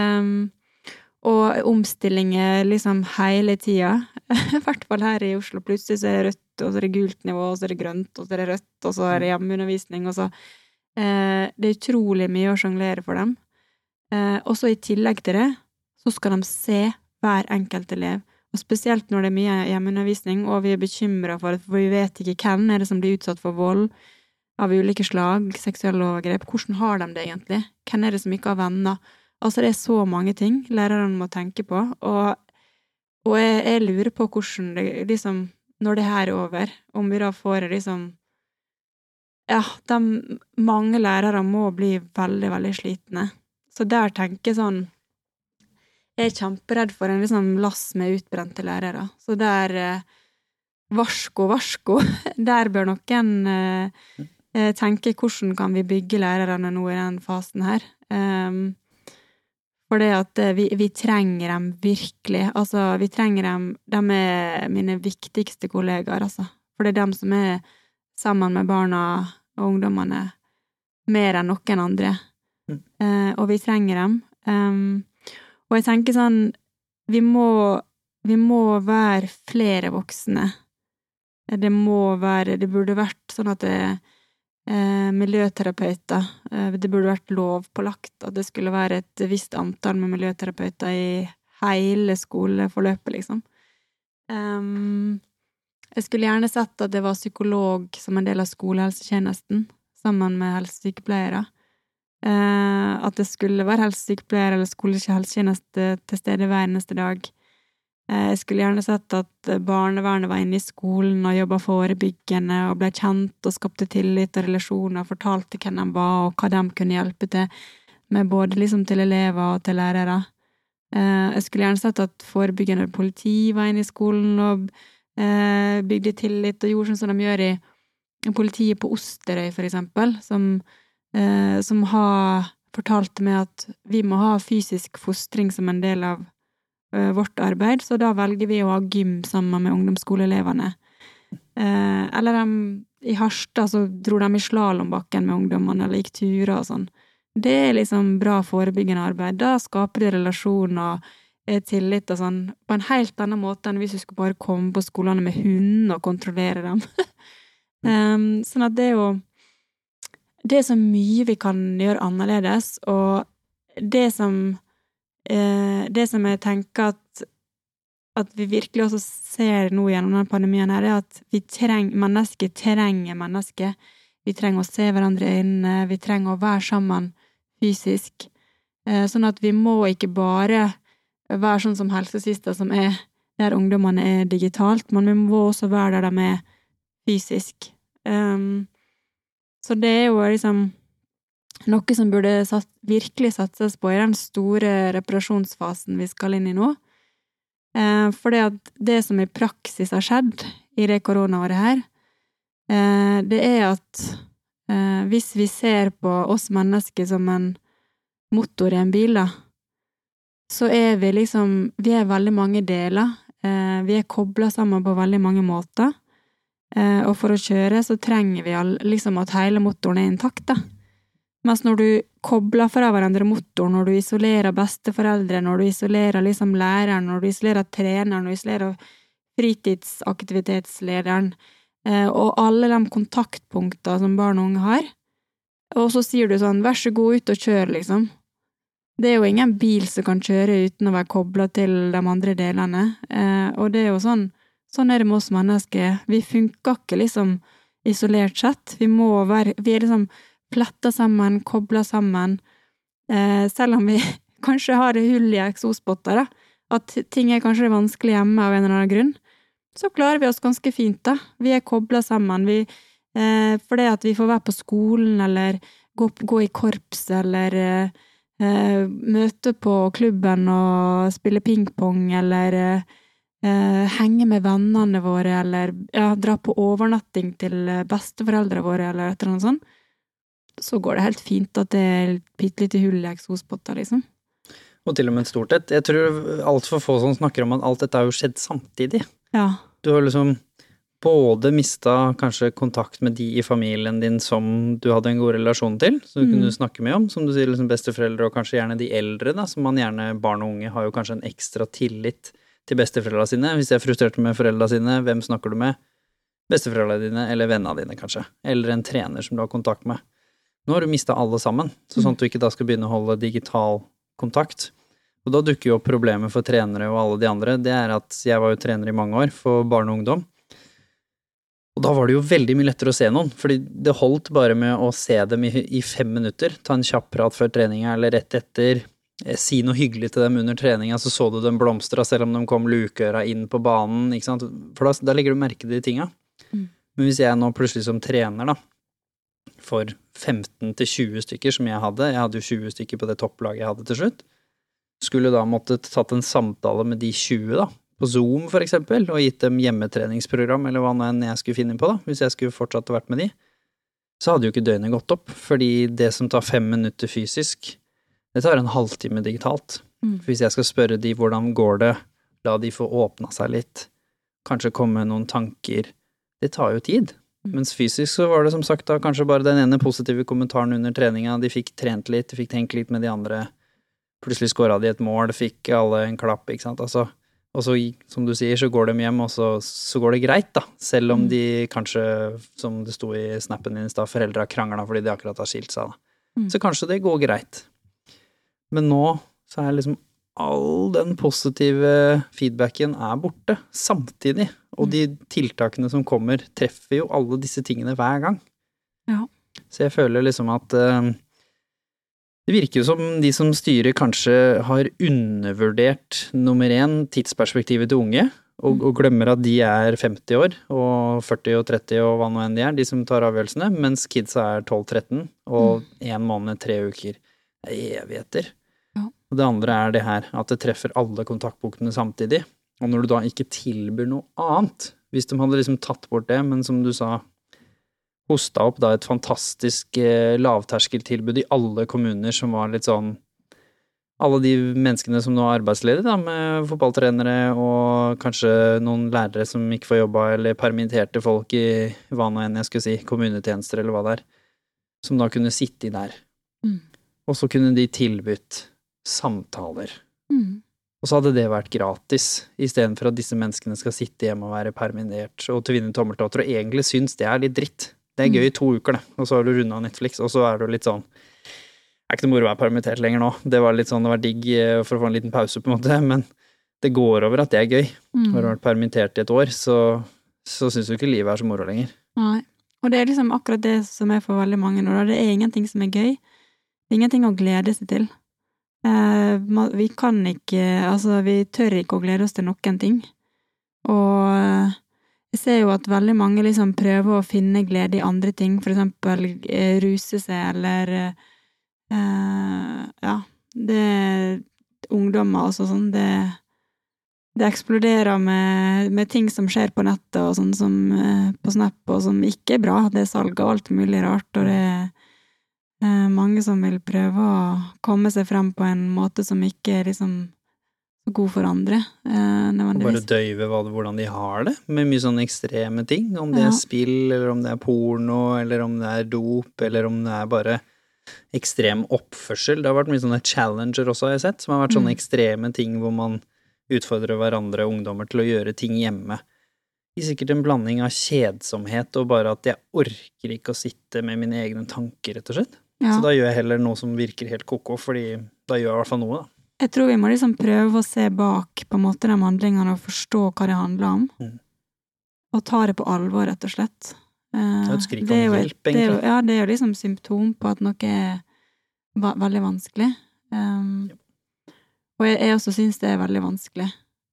Og omstillinger liksom hele tida. I hvert fall her i Oslo, plutselig så er det rødt, og så er det gult nivå, og så er det grønt, og så er det rødt, og så er det hjemmeundervisning, og så det er utrolig mye å sjonglere for dem. Og så i tillegg til det, så skal de se hver enkelt elev. Og spesielt når det er mye hjemmeundervisning, og vi er bekymret for vi vet ikke hvem er det som blir utsatt for vold av ulike slag, seksuelle overgrep. Hvordan har de det egentlig? Hvem er det som ikke har venner? Altså det er så mange ting lærerne må tenke på, og jeg lurer på hvordan det, liksom, når det her er over, om vi da får liksom, ja, mange lærere må bli veldig, veldig slitne. Så der tenker jeg sånn, jeg er kjemperedd for en liksom lass med utbrente lærere. Så der, varsko, der bør noen tenke hvordan kan vi bygge lærerne nå i den fasen her. For det at vi trenger dem virkelig. Altså, vi trenger dem, de er mine viktigste kollegaer, altså. For det er dem som er sammen med barna og ungdommene mer enn noen andre. Og vi trenger dem. Og jeg tenker sånn, vi må være flere voksne. Det burde vært sånn at miljøterapeuter, det burde vært lovpålagt at det skulle være et visst antall med miljøterapeuter i hele skoleforløpet, liksom. Jeg skulle gjerne sett at det var psykolog som en del av skolehelsetjenesten, sammen med helsesykepleiere. At det skulle være helsesykepleier eller skolehelsetjeneste til stede hver eneste dag. Jeg skulle gjerne sett at barnevernet var inne i skolen og jobbet forebyggende og ble kjent og skapte tillit og relasjoner, fortalte hvem de var og hva de kunne hjelpe til med både liksom til elever og til lærere. Jeg skulle gjerne sett at forebyggende politi var inne i skolen og bygde tillit og gjorde sånn som de gjør i politiet på Osterøy, for eksempel, som har fortalt meg at vi må ha fysisk fostring som en del av vårt arbeid, så da velger vi å ha gym sammen med ungdomsskoleelevene. Eller i Harstad så dro de i slalombakken med ungdommene, eller gikk turer og sånn. Det liksom bra forebyggende arbeid. Da skaper det relasjon og tillit og sånn, på en helt annen måte enn hvis vi skulle bare komme på skolene med hunden og kontrollere dem. Sånn at det er så mye vi kan gjøre annerledes, og det som jeg tenker at vi virkelig også ser nå gjennom denne pandemien her, er at mennesker trenger mennesker. Vi trenger å se hverandre i øynene, vi trenger å være sammen fysisk. Sånn at vi må ikke bare være sånn som helsesøster som der ungdommene er digitalt, men vi må også være der de er fysisk. Så det er jo liksom noe som burde virkelig satses på i den store reparasjonsfasen vi skal inn i nå. For det som i praksis har skjedd i det koronaåret her, det er at hvis vi ser på oss mennesker som en motor i en bil, da, så vi er veldig mange deler. Vi er koblet sammen på veldig mange måter. Og for å kjøre så trenger vi at hele motoren er intakt, da. Mens når du kobler fra hverandre motoren, når du isolerer besteforeldre, når du isolerer læreren, når du isolerer treneren, når du isolerer fritidsaktivitetslederen, og alle de kontaktpunktene som barn og unge har, og så sier du sånn, vær så god ut og kjør, liksom. Det er jo ingen bil som kan kjøre uten å være koblet til de andre delene, og det er jo sånn er det med oss mennesker. Vi funker ikke isolert sett. Vi er flettet sammen, koblet sammen, selv om vi kanskje har hull i eksospotter, at ting er kanskje vanskelig hjemme av en eller annen grunn, så klarer vi oss ganske fint, da. Vi er koblet sammen, fordi at vi får være på skolen, eller gå i korps, eller møte på klubben og spille pingpong, eller henge med vennene våre, eller dra på overnatting til besteforeldre våre, eller et eller annet sånt, så går det helt fint at det er litt hull i eksospotter, liksom. Og til og med et stort et. Jeg tror alt for få som snakker om at alt dette har jo skjedd samtidig. Ja. Du har både mistet kanskje kontakt med de i familien din som du hadde en god relasjon til, som du kunne snakke med om, som du sier, besteforeldre, og kanskje gjerne de eldre, da, som barn og unge har jo kanskje en ekstra tillit til besteforeldrene sine. Hvis jeg er frustrert med foreldrene sine, hvem snakker du med? Besteforeldrene dine, eller vennene dine kanskje, eller en trener som du har kontakt med. Nå har du mistet alle sammen, sånn at du ikke da skal begynne å holde digital kontakt. Og da dukker jo opp problemet for trenere og alle de andre. Det er at jeg var jo trener i mange år for barn og ungdom. Og da var det jo veldig mye lettere å se noen, fordi det holdt bare med å se dem i 5 minutter, ta en kjapp prat før treninga eller rett etter, si noe hyggelig til dem under treninga, så du dem blomstra selv om de kom lukøra inn på banen, ikke sant? For da legger du merke til de tinga. Men hvis jeg nå plutselig som trener da, for 15 til 20 stykker som jeg hadde jo 20 stykker på det topplaget jeg hadde til slutt, skulle da måttet tatt en samtale med de 20 da, på Zoom for eksempel, og gitt dem hjemmetreningsprogram, eller hva enn jeg skulle finne på da, hvis jeg skulle fortsatt vært med de, så hadde jo ikke døgnet gått opp, fordi det som tar 5 minutter fysisk, det tar en halvtime digitalt. For hvis jeg skal spørre de hvordan går det, la de få åpna seg litt, kanskje komme med noen tanker, det tar jo tid. Mens fysisk så var det som sagt da kanskje bare den ene positive kommentaren under treninga, de fikk trent litt, de fikk tenkt litt med de andre, plutselig skåret de et mål, fikk alle en klapp, ikke sant, altså, og så, som du sier, så går de hjem, og så går det greit da, selv om de kanskje, som det sto i snappen din da, foreldre har kranglet fordi de akkurat har skilt seg da. Så kanskje det går greit. Men nå så er all den positive feedbacken er borte samtidig, og de tiltakene som kommer treffer jo alle disse tingene hver gang. Ja. Så jeg føler at Det virker jo som de som styrer kanskje har undervurdert nummer 1, tidsperspektivet til unge, og glemmer at de er 50 år, og 40 og 30 og hva nå enn de er, de som tar avgjørelsene, mens kidsa er 12-13, og 1 måned, 3 uker. Det er evigheter. Ja. Og det andre er det her, at det treffer alle kontaktpunktene samtidig, og når du da ikke tilbyr noe annet, hvis de hadde liksom tatt bort det, men som du sa, hosta opp da et fantastisk lavterskeltilbud i alle kommuner som var litt sånn, alle de menneskene som nå er arbeidsledige da, med fotballtrenere og kanskje noen lærere som ikke får jobba, eller permitterte folk i hva nå enn jeg skulle si, kommunetjenester eller hva det er, som da kunne sitte der. Og så kunne de tilbytt samtaler. Og så hadde det vært gratis, i stedet for at disse menneskene skal sitte hjemme og være permittert og tvinne tommeltotter, og egentlig syns det er litt dritt. Det er gøy i 2 uker, det. Og så har du rundet Netflix, og så er du litt sånn, det er ikke noe moro å være permittert lenger nå. Det var litt sånn, det var digg for å få en liten pause på en måte, men det går over at det er gøy. Når du har vært permittert i et år, så synes du ikke livet er så moro lenger. Nei, og det er liksom akkurat det som er for veldig mange nå. Det er ingenting som er gøy. Ingenting å glede seg til. Vi kan ikke, altså vi tør ikke å glede oss til noen ting. Og jeg ser jo at veldig mange liksom prøver å finne glede i andre ting, for eksempel ruse seg, eller ja, det ungdommer og sånn, det eksploderer med ting som skjer på nettet og sånn som på Snap, og som ikke er bra. Det er salg av alt mulig rart, og det er mange som vil prøve å komme seg frem på en måte som ikke er liksom god for andre. Og bare døyve hvordan de har det, med mye sånne ekstreme ting, om det er spill, eller om det er porno, eller om det er dop, eller om det er bare ekstrem oppførsel. Det har vært mye sånne challenger også, har jeg sett, som har vært sånne ekstreme ting hvor man utfordrer hverandre ungdommer til å gjøre ting hjemme. I sikkert en blanding av kjedsomhet og bare at jeg orker ikke å sitte med mine egne tanker, rett og slett. Så da gjør jeg heller noe som virker helt koko, fordi da gjør jeg i hvert fall noe, da. Jeg tror vi må liksom prøve å se bak på en måte de handlingene og forstå hva det handler om. Og ta det på alvor, rett og slett. Det er et skrik om hjelp, egentlig. Ja, det er jo liksom symptom på at noe er veldig vanskelig. Og jeg også synes det er veldig vanskelig.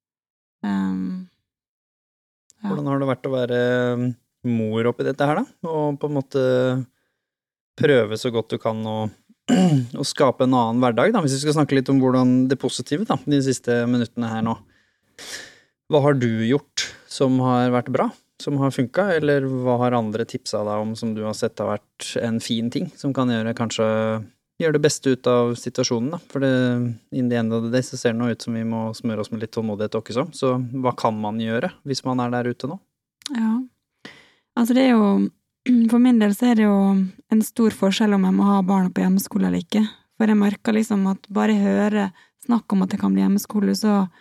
Hvordan har det vært å være mor oppi dette her, da? Og på en måte prøve så godt du kan å skape en annen hverdag, da? Hvis vi skal snakke litt om hvordan det positive, da, de siste minuttene her nå. Hva har du gjort som har vært bra? Som har funket, eller hva har andre tipset deg om som du har sett har vært en fin ting, som kan kanskje gjøre det beste ut av situasjonen, da? For in the end of the day så ser det nå ut som vi må smøre oss med litt tålmodighet også, så hva kan man gjøre hvis man er der ute nå? Ja, altså det er jo, for min del så er det jo en stor forskjell om jeg må ha barna på hjemmeskole eller ikke, for jeg merker liksom at bare høre snakk om at det kan bli hjemmeskole,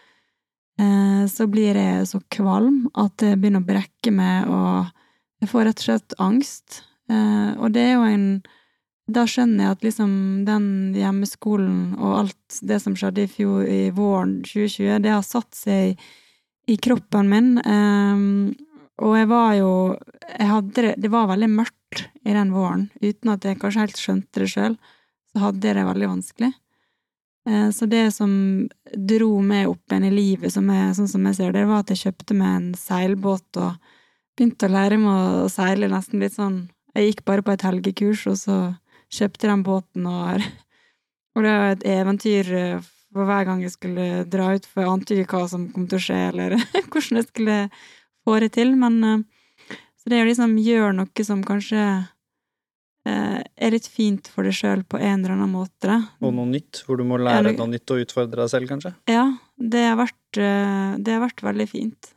så blir jeg så kvalm at jeg begynner å brekke meg, og jeg får rett og slett angst. Og det er jo da skjønner jeg at liksom den hjemmeskolen og alt det som skjedde i våren 2020, det har satt seg i kroppen min. Og det var veldig mørkt i den våren, uten at jeg kanskje helt skjønte det selv, så hadde jeg det veldig vanskelig. Så det som dro meg opp igjen i livet, sånn som jeg ser det, var at jeg kjøpte meg en seilbåt og begynte å lære meg å seile nesten litt sånn. Jeg gikk bare på et helgekurs, og så kjøpte jeg den båten, og det var et eventyr for hver gang jeg skulle dra ut, for jeg ante ikke hva som kom til å skje, eller hvordan jeg skulle få det til, men så det er jo liksom gjør noe som kanskje er litt fint for deg selv på en eller annen måte. Og noe nytt, hvor du må lære noe nytt og utfordre deg selv, kanskje? Ja, det har vært veldig fint.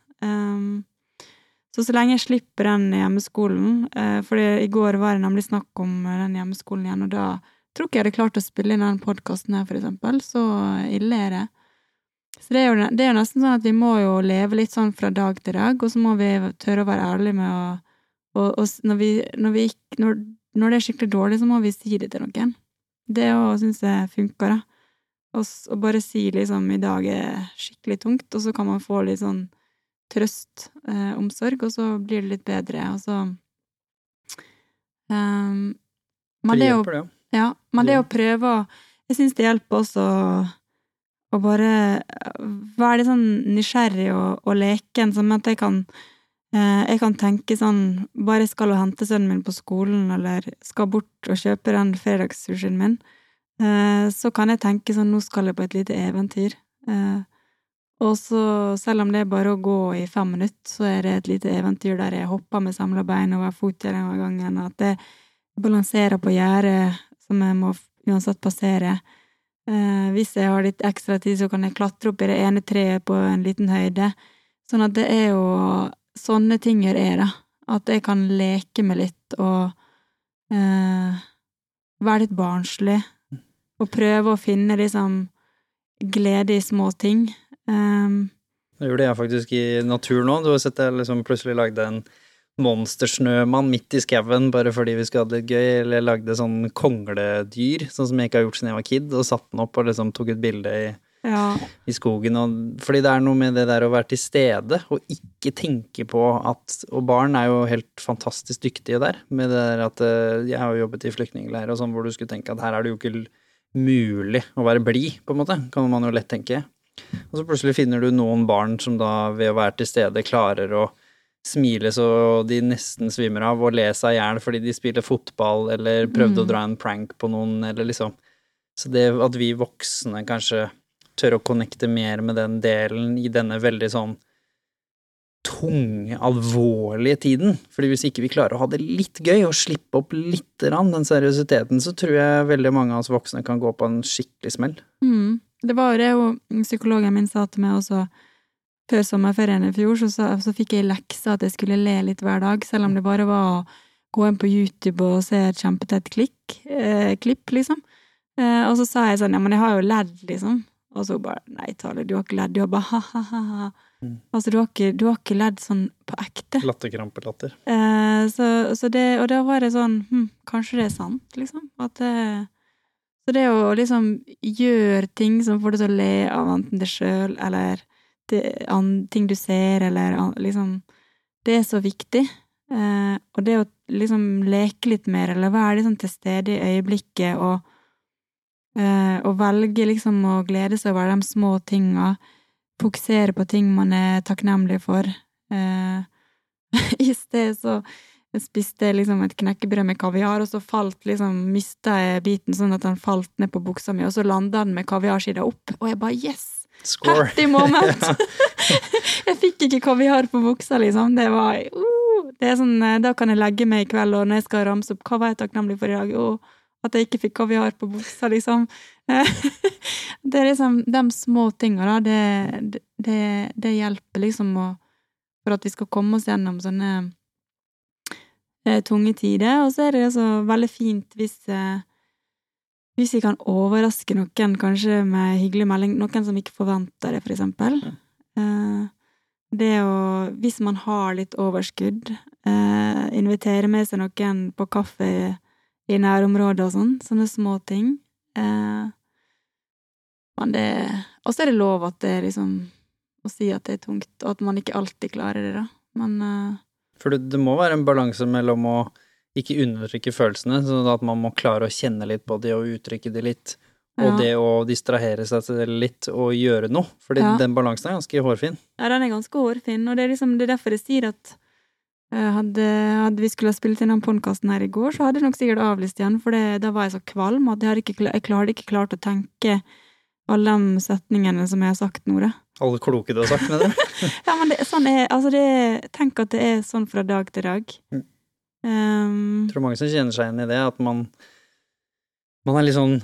Så lenge jeg slipper den hjemmeskolen, for i går var det nemlig snakk om den hjemmeskolen igjen, og da tror ikke jeg hadde klart å spille inn den podcasten her, for eksempel, så ille er det. Så det er jo nesten sånn at vi må jo leve litt sånn fra dag til dag, og så må vi tørre å være ærlige med når det er skikkelig dårlig, så må vi si det til noen. Det også synes jeg funker, da. Og bare si liksom, i dag er skikkelig tungt, og så kan man få litt sånn trøst, omsorg, og så blir det litt bedre, og så det hjelper det, Ja, men det å prøve, jeg synes det hjelper også å bare være litt sånn nysgjerrig og leken, som at jeg kan tenke sånn, bare skal å hente sønnen min på skolen, eller skal bort og kjøpe den fredagssushien min, så kan jeg tenke sånn, nå skal jeg på et lite eventyr. Og så, selv om det bare å gå i 5 minutter, så det et lite eventyr der jeg hopper med samlet bein over fotgjeld en gangen, at jeg balanserer på gjerdet som jeg må uansett passere. Hvis jeg har litt ekstra tid, så kan jeg klatre opp i det ene treet på en liten høyde. Sånn at det jo sånne ting gjør jeg da. At jeg kan leke med litt og være litt barnslig og prøve å finne liksom glede i små ting. Det gjorde jeg faktisk i natur nå. Du har sett jeg liksom plutselig lagde en monstersnømann midt i skaven bare fordi vi skulle ha det gøy, eller jeg lagde sånn kongledyr, sånn som jeg ikke har gjort siden jeg var kid, og satt den opp og liksom tok et bilde i skogen, og fordi det noe med det der å være til stede, og ikke tenke på at, og barn jo helt fantastisk dyktige der, med det der at jeg har jo jobbet i flyktningleir og sånn, hvor du skulle tenke at her det jo ikke mulig å være blid, på en måte, kan man jo lett tenke. Og så plutselig finner du noen barn som da ved å være til stede klarer å smile så de nesten svimmer av og le seg ihjel fordi de spiller fotball eller prøvde å dra en prank på noen, eller liksom. Så det at vi voksne kanskje tør å connecte mer med den delen i denne veldig sånn tunge, alvorlige tiden, fordi hvis ikke vi klarer å ha det litt gøy og slippe opp litt den seriøsiteten, så tror jeg veldig mange av oss voksne kan gå på en skikkelig smell. Det var jo det psykologen min sa til meg også før sommerferien i fjor, så fikk jeg lekse at jeg skulle le litt hver dag, selv om det bare var å gå inn på YouTube og se et kjempetett klipp, liksom. Og så sa jeg sånn, ja, men jeg har jo ledd, liksom. Og så bare, nei, Tale, du har ikke ledd, du har bare ha-ha-ha. Altså, du har ikke ledd sånn på ekte. Latterkrampelatter. Så det, og da var det sånn, kanskje det sant, liksom. Så det å liksom gjøre ting som får deg til å le av enten det selv, eller ting du ser, eller liksom, det så viktig. Og det å liksom leke litt mer, eller være liksom til stede i øyeblikket, og velge liksom å glede seg over de små tingene, fokusere på ting man takknemlig for. I sted så spiste jeg liksom et knekkebrød med kaviar, og så mistet jeg biten sånn at den falt ned på buksa mi, og så landet den med kaviarsida opp, og jeg bare, yes! Score. Happy moment! Jeg fikk ikke kaviar på buksa, liksom. Det var, det sånn, da kan jeg legge meg i kveld, og når jeg skal ramse opp, hva var jeg takknemlig for i dag? At jeg ikke fikk kaviar på buksa, liksom. Det liksom, de små tingene, da, det hjelper liksom for at vi skal komme oss gjennom sånne tunge tider, og så det så veldig fint hvis vi kan overraske noen, kanskje med hyggelig melding, noen som ikke forventer det, for eksempel. Det hvis man har litt overskudd, invitere med seg noen på kaffe i nærområdet og sånne små ting. Men og så det lov at det liksom, å si at det tungt, og at man ikke alltid klarer det da. Men for det må være en balanse mellom å ikke undertrykke følelsene, sånn at man må klare å kjenne litt på det og uttrykke det litt, og det å distrahere seg til det litt og gjøre noe, for den balansen ganske hårfin. Ja, den ganske hårfin, og det liksom, det derfor jeg sier at hadde vi skulle ha spilt inn den podcasten her i går, så hadde jeg nok sikkert avlyst igjen, for da var jeg så kvalm at jeg hadde ikke klart å tenke alle de setningene som jeg har sagt nå, Alle kloke du har sagt med det? Ja, men tenk at det sånn fra dag til dag. Jeg tror mange som kjenner seg inn i det, at man litt sånn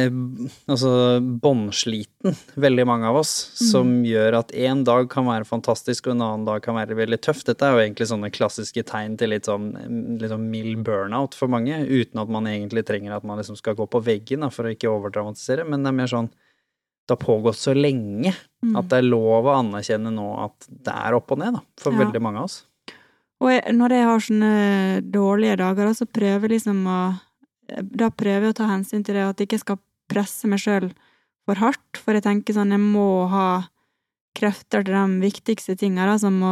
båndsliten, veldig mange av oss, som gjør at en dag kan være fantastisk, og en annen dag kan være veldig tøff. Dette jo egentlig sånne klassiske tegn til litt sånn mild burnout for mange, uten at man egentlig trenger at man liksom skal gå på veggen da, for å ikke overdramatisere, men det mer sånn, det har pågått så lenge at det lov å anerkjenne nå at det opp og ned da, for veldig mange av oss. Og når jeg har sånne dårlige dager, så prøver jeg liksom da prøver jeg å ta hensyn til det, at jeg ikke skal presse meg selv for hardt, for jeg tenker sånn, jeg må ha krefter til de viktigste tingene, da, som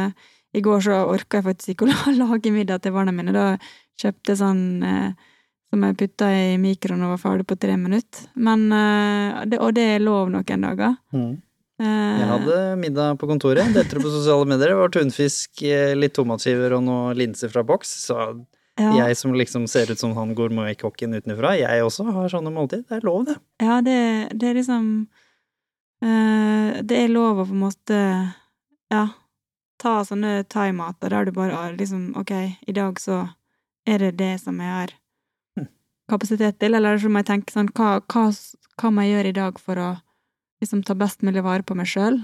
i går så orket jeg faktisk ikke å lage middag til barna mine, da kjøpte sånn som jeg puttet i mikroen og var ferdig på 3 minutter. Men, og det lov noen dager. Jeg hadde middag på kontoret, delte det på sosiale medier. Det var tunfisk, litt tomatskiver og noe linser fra boks. Så jeg som liksom ser ut som han gourmet-kokken utenfra, jeg også har sånne måltid. Det lov, det. Ja, det liksom det lov å på en måte ta sånne thai-mater der du bare liksom, ok, i dag så det som jeg har kapasitet til, eller så må jeg tenke sånn, hva må jeg gjøre i dag for å liksom ta best mulig vare på meg selv.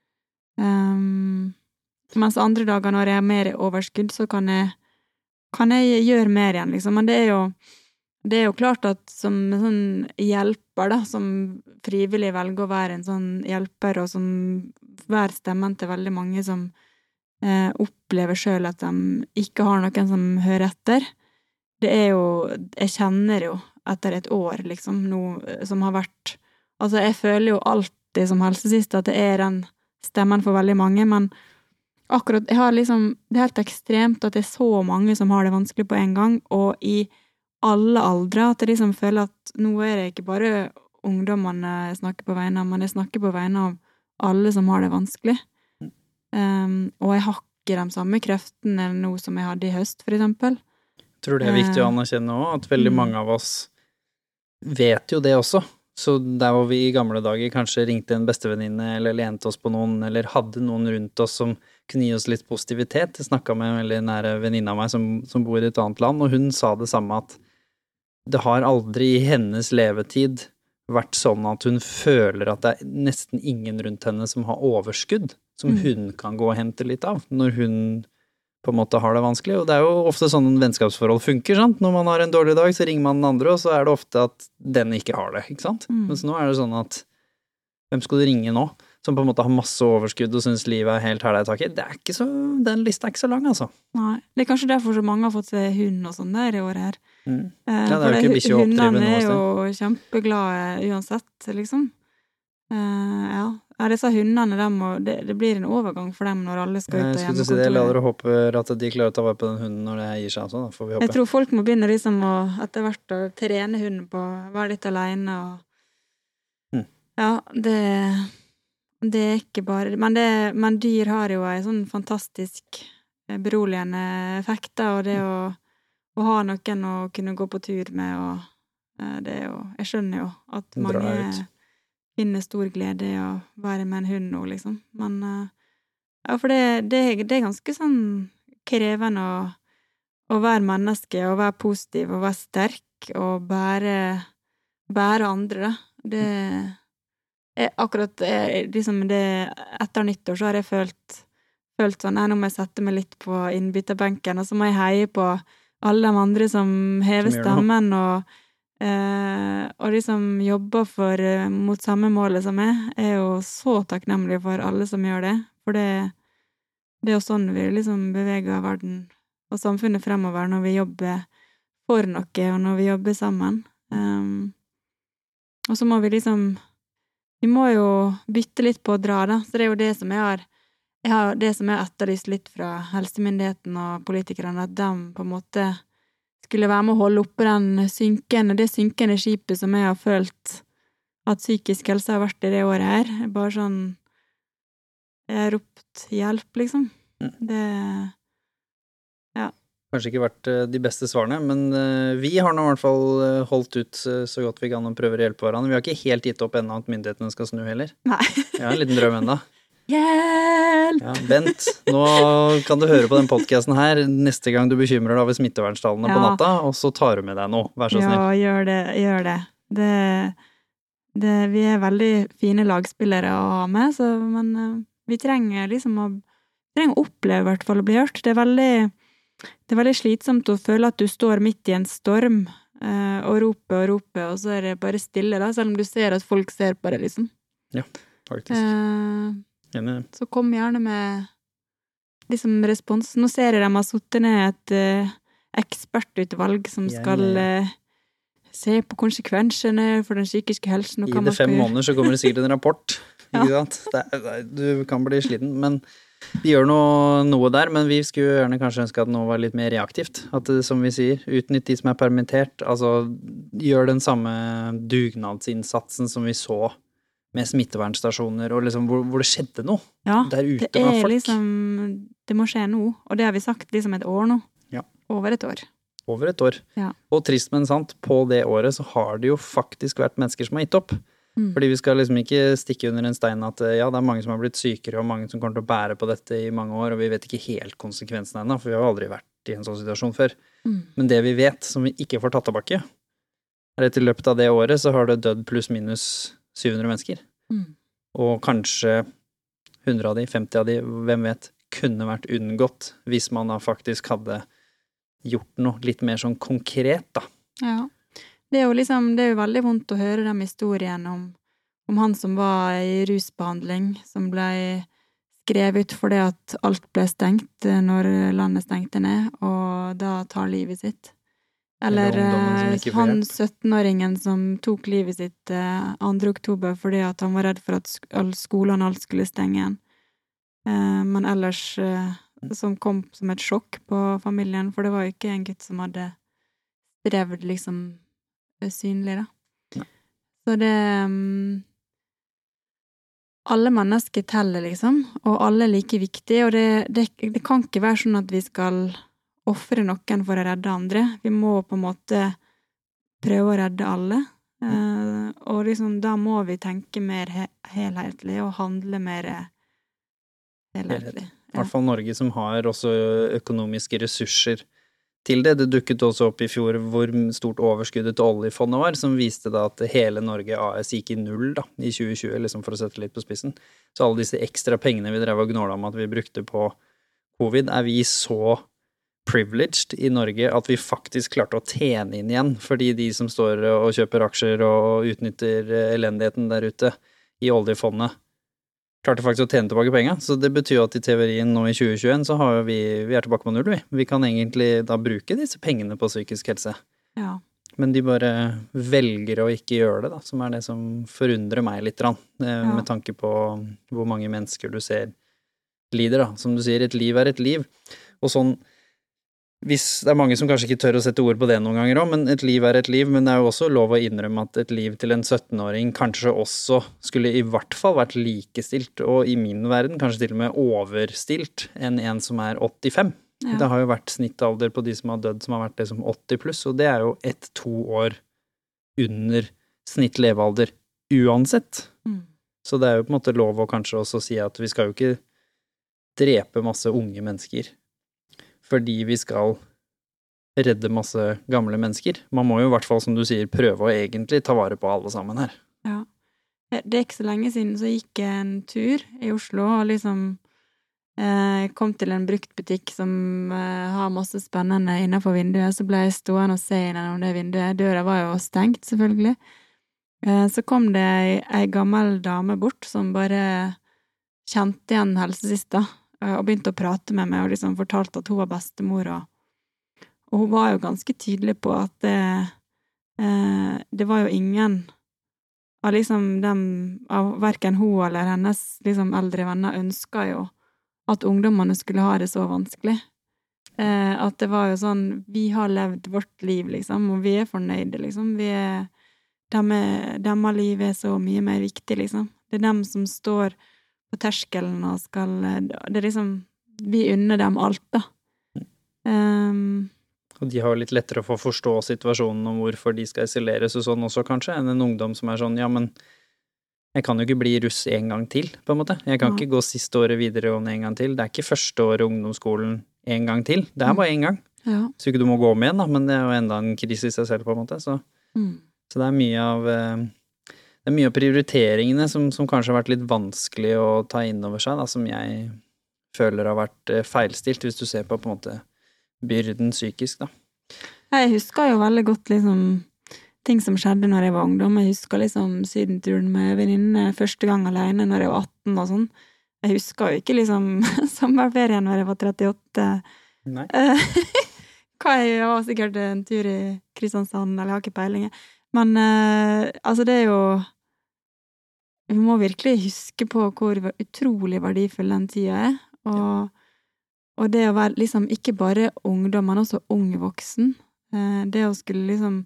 Mens andre dager når jeg har mer overskudd, så kan jeg gjøre mer igjen, liksom. Men det er jo klart at som en sånn hjelper, da, som frivillig velger å være en sånn hjelper, og som være stemmen til veldig mange som opplever selv at de ikke har noen som hører etter. Det er jo, jeg kjenner jo etter et år, liksom, noe som har vært. Altså, jeg føler jo alltid som helsesist at det er den stemmen for veldig mange, men akkurat, jeg har liksom, det er helt ekstremt at det er så mange som har det vanskelig på en gang, og i alle aldre, at jeg liksom føler at nå er det ikke bare ungdommene jeg snakker på vegne av, men jeg snakker på vegne av alle som har det vanskelig. Og jeg har ikke de samme kreftene nå som jeg hadde i høst, for eksempel. Jeg tror det er viktig å anerkjenne også, at veldig mange av oss vet jo det også. Så der hvor vi i gamle dager kanskje ringte en bestevenninne, eller lente oss på noen, eller hadde noen rundt oss som kunne gi oss litt positivitet. Jeg snakket med en veldig nære venninne av meg som bor i et annet land, og hun sa det samme, at det har aldri i hennes levetid vært sånn at hun føler at det er nesten ingen rundt henne som har overskudd, som hun kan gå og hente litt av, når hun på en måte har det vanskelig, og det er jo ofte sånn vennskapsforhold funker, sant? Når man har en dårlig dag, så ringer man den andre, og så er det ofte at den ikke har det, ikke sant? Mens nå er det sånn at, hvem skal du ringe nå? Som på en måte har masse overskudd og synes livet er helt her der i taket. Det er ikke så, den lista er ikke så lang, altså. Nei, det er kanskje derfor så mange har fått seg hund og sånn der i året her. Ja, det er jo ikke bikkje å oppdrive noe sted. Hundene er jo kjempeglade uansett, liksom. Ja, disse hundene, det blir en overgang for dem når alle skal ut og hjemme. Jeg skulle si det, jeg lader og håper at de klarer å ta vare på den hunden når det gir seg, så da får vi håpe. Jeg tror folk må begynne liksom etter hvert å trene hunden på å være litt alene, og ja, det er ikke bare, men dyr har jo en sånn fantastisk beroligende effekt, og det å ha noen å kunne gå på tur med, og det er jo, jeg skjønner jo at mange finner stor glede i å være med en hund nå, liksom. Men, ja, for det er ganske sånn krevende å være menneske, og være positiv, og være sterk, og bære andre, da. Det er akkurat, liksom det, etter nyttår så har jeg følt sånn, nå må jeg sette meg litt på innbytterbenken, og så må jeg heie på alle de andre som hever stemmen, og de som jobber mot samme målet som jeg, er jo så takknemlig for alle som gjør det, for det er jo sånn vi liksom beveger verden og samfunnet fremover når vi jobber for noe, og når vi jobber sammen. Og så må vi må jo bytte litt på å dra, da, så det er jo det som jeg har etterlyst litt fra helsemyndigheten og politikerne, at de på en måte skulle være med å holde oppe det synkende skipet som jeg har følt at psykisk helse har vært i det året her. Bare sånn, jeg har ropt hjelp, liksom. Det, ja. Kanskje ikke vært de beste svarene, men vi har nå i hvert fall holdt ut så godt vi kan og prøver å hjelpe hverandre. Vi har ikke helt gitt opp ennå at myndighetene skal snu heller. Nei. Jeg har en liten drøm enda. Hjelp! Ja, Bent, nå kan du høre på den podcasten her neste gang du bekymrer deg over smittevernstallene på natta, og så tar du med deg noe, vær så snill. Ja, gjør det. Vi er veldig fine lagspillere å ha med, men vi trenger liksom å oppleve i hvert fall å bli hørt. Det er veldig slitsomt å føle at du står midt i en storm, og roper, og så er det bare stille da, selv om du ser at folk ser på det, liksom. Ja, faktisk. Så kom gjerne med liksom respons. Nå ser jeg de har suttet ned et ekspertutvalg som skal se på konsekvensene for den psykiske helsen. I det 5 måneder så kommer det sikkert en rapport, ikke sant? Du kan bli sliten, men Vi gjør noe der, men vi skulle gjerne kanskje ønske at det nå var litt mer reaktivt. At det, som vi sier, utnytt de som permittert, altså gjør den samme dugnadsinnsatsen som vi så med smittevernstasjoner, og liksom hvor det skjedde noe der ute med folk. Liksom, det må skje nå, og det har vi sagt liksom et år nå. Ja. Over et år. Over et år. Ja. Og trist, men sant, på det året så har det jo faktisk vært mennesker som har gitt opp. Fordi vi skal liksom ikke stikke under en stein at ja, det er mange som har blitt sykere, og mange som kommer til å bære på dette i mange år, og vi vet ikke helt konsekvensene ennå, for vi har jo aldri vært i en sånn situasjon før. Men det vi vet, som vi ikke får tatt tilbake, er at i løpet av det året så har det dødd pluss minus 700 mennesker. Og kanskje 100 av de, 50 av de, hvem vet, kunne vært unngått hvis man da faktisk hadde gjort noe litt mer sånn konkret, da. Ja. Det er jo veldig vondt å høre den historien om han som var i rusbehandling, som ble skrevet ut fordi at alt ble stengt når landet stengte ned, og da tar livet sitt. Eller han 17-åringen som tok livet sitt 2. oktober fordi at han var redd for at skolene alt skulle stenge igjen. Men ellers som kom som et sjokk på familien, for det var jo ikke en gutt som hadde strevd liksom synlig, da. Ja. Så det alle mennesker teller, liksom, og alle er like viktige, og det kan ikke være sånn at vi skal offre noen for å redde andre. Vi må på en måte prøve å redde alle, og liksom da må vi tenke mer helhetlig og handle mer helhetlig. I hvert fall Norge som har også økonomiske ressurser til det. Det dukket også opp i fjor hvor stort overskuddet til oljefondet var, som viste da at hele Norge AS gikk i null da, i 2020, liksom for å sette litt på spissen. Så alle disse ekstra pengene vi drev og gnåla om at vi brukte på covid, er vi så privileged i Norge at vi faktisk klarte å tjene inn igjen, fordi de som står og kjøper aksjer og utnytter elendigheten der ute i oljefondet, klarte faktisk å tjene tilbake penger, så det betyr at i teorien nå i 2021 så har vi er tilbake på null, vi. Vi kan egentlig da bruke disse pengene på psykisk helse. Ja. Men de bare velger å ikke gjøre det da, som er det som forundrer meg litt, med tanke på hvor mange mennesker du ser lider da. Som du sier, et liv er et liv. Og sånn, hvis det er mange som kanskje ikke tør å sette ord på det noen ganger også, men et liv er et liv, men det er jo også lov å innrømme at et liv til en 17-åring kanskje også skulle i hvert fall vært likestilt, og i min verden kanskje til og med overstilt enn en som er 85. Ja. Det har jo vært snittalder på de som har dødd som har vært det som 80 pluss, og det er jo 1-2 år under snitt levealder uansett. Så det er jo på en måte lov å kanskje også si at vi skal jo ikke drepe masse unge mennesker fordi vi skal redde masse gamle mennesker. Man må jo i hvert fall, som du sier, prøve å egentlig ta vare på alle sammen her. Ja. Det er ikke så lenge siden så gikk jeg en tur i Oslo, og liksom kom til en bruktbutikk som har masse spennende innenfor vinduet, så ble jeg stående og se gjennom det vinduet. Døra var jo stengt, selvfølgelig. Så kom det en gammel dame bort som bare kjente igjen helsesista, og begynte å prate med meg, og liksom fortalte at hun var bestemor, og hun var jo ganske tydelig på at det var jo ingen av liksom dem, av hverken hun eller hennes liksom eldre venner ønsket jo at ungdommene skulle ha det så vanskelig. At det var jo sånn, vi har levd vårt liv, liksom, og vi er fornøyde, liksom. Deres liv er så mye mer viktig, liksom. Det er dem som står på terskelen og skal, det er liksom, vi unner dem alt da. Og de har jo litt lettere å få forstå situasjonen om hvorfor de skal isoleres og sånn også kanskje, enn en ungdom som er sånn, ja, men jeg kan jo ikke bli russ en gang til, på en måte. Jeg kan ikke gå siste året videregående en gang til. Det er ikke første året ungdomsskolen en gang til. Det er bare en gang. Ja. Så ikke du må gå med igjen da, men det er jo enda en krise i seg selv på en måte, så det er mye av det er mye av prioriteringene som kanskje har vært litt vanskelig å ta inn over seg, da, som jeg føler har vært feilstilt, hvis du ser på en måte byrden psykisk, da. Jeg husker jo veldig godt liksom ting som skjedde når jeg var ungdom. Jeg husker liksom sydenturen med venninne første gang alene når jeg var 18 og sånn. Jeg husker jo ikke liksom sommerferien når jeg var 38. Nei. Jeg var sikkert en tur i Kristiansand, eller jeg har ikke peiling. Men altså det er jo, vi må virkelig huske på hvor utrolig verdifull den tida er, Og det å være liksom ikke bare ungdom, men også ung voksen. Det å skulle liksom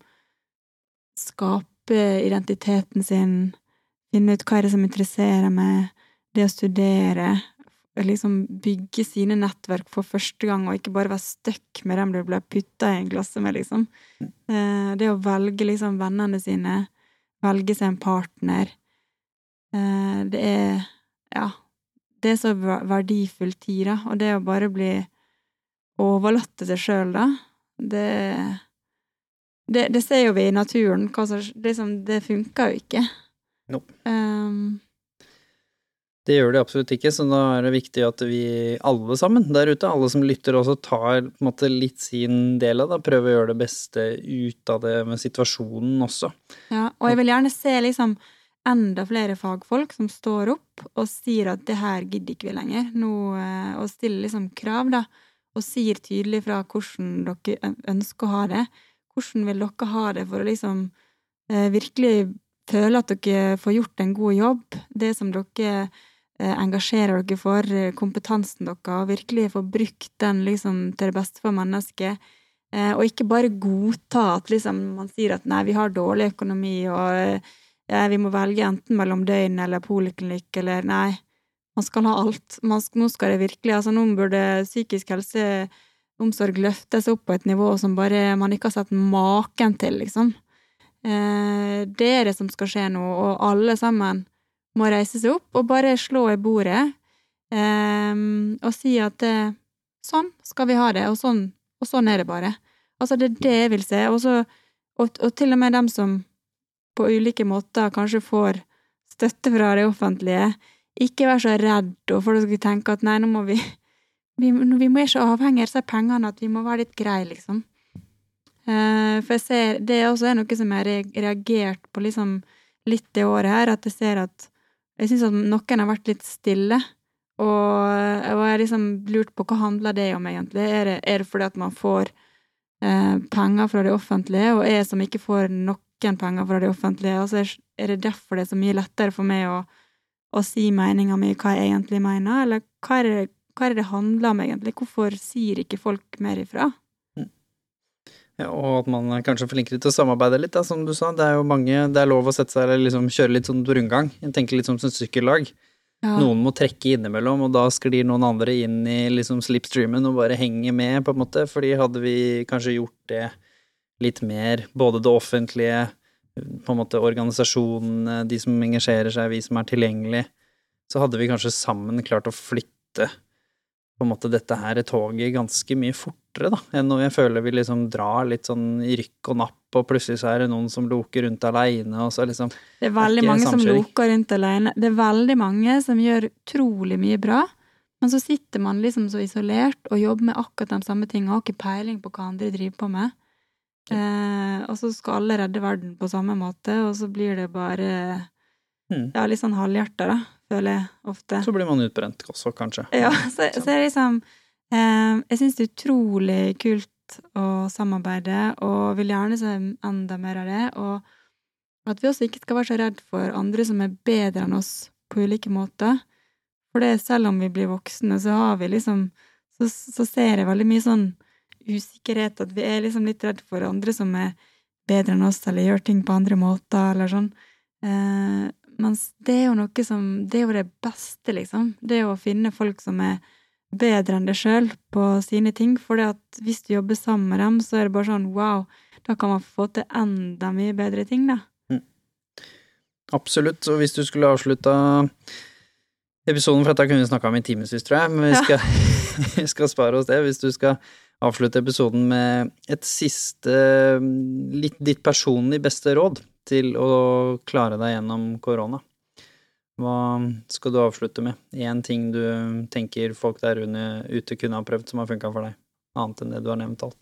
skape identiteten sin, finne ut hva det som interesserer meg, det å studere, liksom bygge sine nettverk for første gang, og ikke bare være støkk med dem du ble puttet i en klasse med, liksom. Det å velge liksom vennene sine, velge seg en partner, det er så verdifull tid, da, og det å bare bli overlatt til seg selv, da, det ser jo vi i naturen, det funker jo ikke. Nope. Det gjør det absolutt ikke, så da er det viktig at vi alle sammen der ute, alle som lytter også, tar på en måte litt sin del av det, prøver å gjøre det beste ut av det med situasjonen også. Ja, og jeg vil gjerne se liksom enda flere fagfolk som står opp og sier at det her gidder ikke vi lenger, og stiller liksom krav da, og sier tydelig fra hvordan dere ønsker å ha det, hvordan vil dere ha det for å liksom virkelig føle at dere får gjort en god jobb, det som dere engasjerer dere for, kompetansen dere, og virkelig få brukt den liksom til det beste for mennesket, og ikke bare godta at liksom man sier at nei, vi har dårlig økonomi, og vi må velge enten mellom døgn eller poliklinikk, eller nei, man skal ha alt. Nå skal det virkelig, altså nå burde psykisk helseomsorg løftes opp på et nivå som bare man ikke har sett maken til, liksom. Det er det som skal skje nå, og alle sammen må reise seg opp og bare slå i bordet og si at sånn skal vi ha det, og sånn er det bare. Altså det er det jeg vil se, og til og med dem som på ulike måter kanskje får støtte fra det offentlige, ikke være så redd, og for å skulle tenke at nei, nå må vi må ikke avhenge av disse pengene, at vi må være litt grei, liksom. For jeg ser, det også er noe som jeg har reagert på liksom litt det året her, at jeg ser at jeg synes at noen har vært litt stille, og jeg har liksom lurt på hva handler det om egentlig? Er det fordi at man får penger fra det offentlige, og jeg som ikke får noen penger fra det offentlige, altså er det derfor det er så mye lettere for meg å si meningen min, hva jeg egentlig mener, eller hva er det handler om egentlig? Hvorfor sier ikke folk mer ifra? Ja, og at man kanskje flinkere til å samarbeide litt, da, som du sa. Det er jo mange, det er lov å sette seg eller liksom kjøre litt sånn rundgang. Jeg tenker litt som sykkellag. Ja. Noen må trekke innimellom, og da sklir noen andre inn i liksom slipstreamen og bare henge med, på en måte. Fordi hadde vi kanskje gjort det litt mer, både det offentlige, på en måte organisasjonene, de som engasjerer seg, vi som er tilgjengelige, så hadde vi kanskje sammen klart å flytte på en måte dette her toget ganske mye fortere da, enn når jeg føler vi liksom drar litt sånn i rykk og napp, og plutselig så er det noen som loker rundt alene, og så liksom... Det er veldig mange som loker rundt alene. Det er veldig mange som gjør utrolig mye bra, men så sitter man liksom så isolert og jobber med akkurat de samme tingene, og har ikke peiling på hva andre driver på med. Og så skal alle redde verden på samme måte, og så blir det bare litt sånn halvhjertet da, føler jeg ofte. Så blir man utbrent også, kanskje. Ja, så er det liksom jeg synes det er utrolig kult å samarbeide, og vil gjerne se enda mer av det, og at vi også ikke skal være så redd for andre som er bedre enn oss på ulike måter. For det, selv om vi blir voksne, så har vi liksom så ser jeg veldig mye sånn usikkerhet, at vi er liksom litt redd for andre som er bedre enn oss, eller gjør ting på andre måter, eller sånn. Mens det er jo noe som, det er jo det beste, liksom. Det er jo å finne folk som er bedre enn deg selv på sine ting, for det at hvis du jobber sammen med dem, så er det bare sånn, wow, da kan man få til enda mye bedre ting, da. Absolutt, og hvis du skulle avslutte episoden, for dette kunne vi snakket om i timevis, tror jeg, men vi skal spare oss det. Hvis du skal avslutte episoden med et siste, litt ditt personlig beste råd til å klare deg gjennom korona. Hva skal du avslutte med? En ting du tenker folk der ute kunne ha prøvd som har funket for deg, annet enn det du har nevnt alt?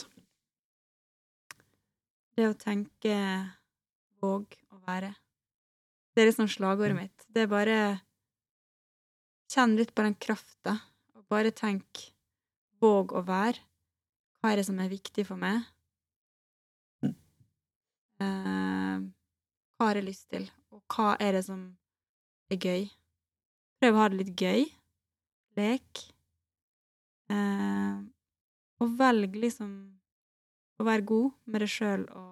Det å tenke våg å være. Det er liksom slagordet mitt. Det er bare kjenn litt på den kraften, og bare tenk våg å være. Hva er det som er viktig for meg? Hva har jeg lyst til? Og hva er det som er gøy? Prøv å ha det litt gøy. Lek. Og velg liksom å være god med deg selv og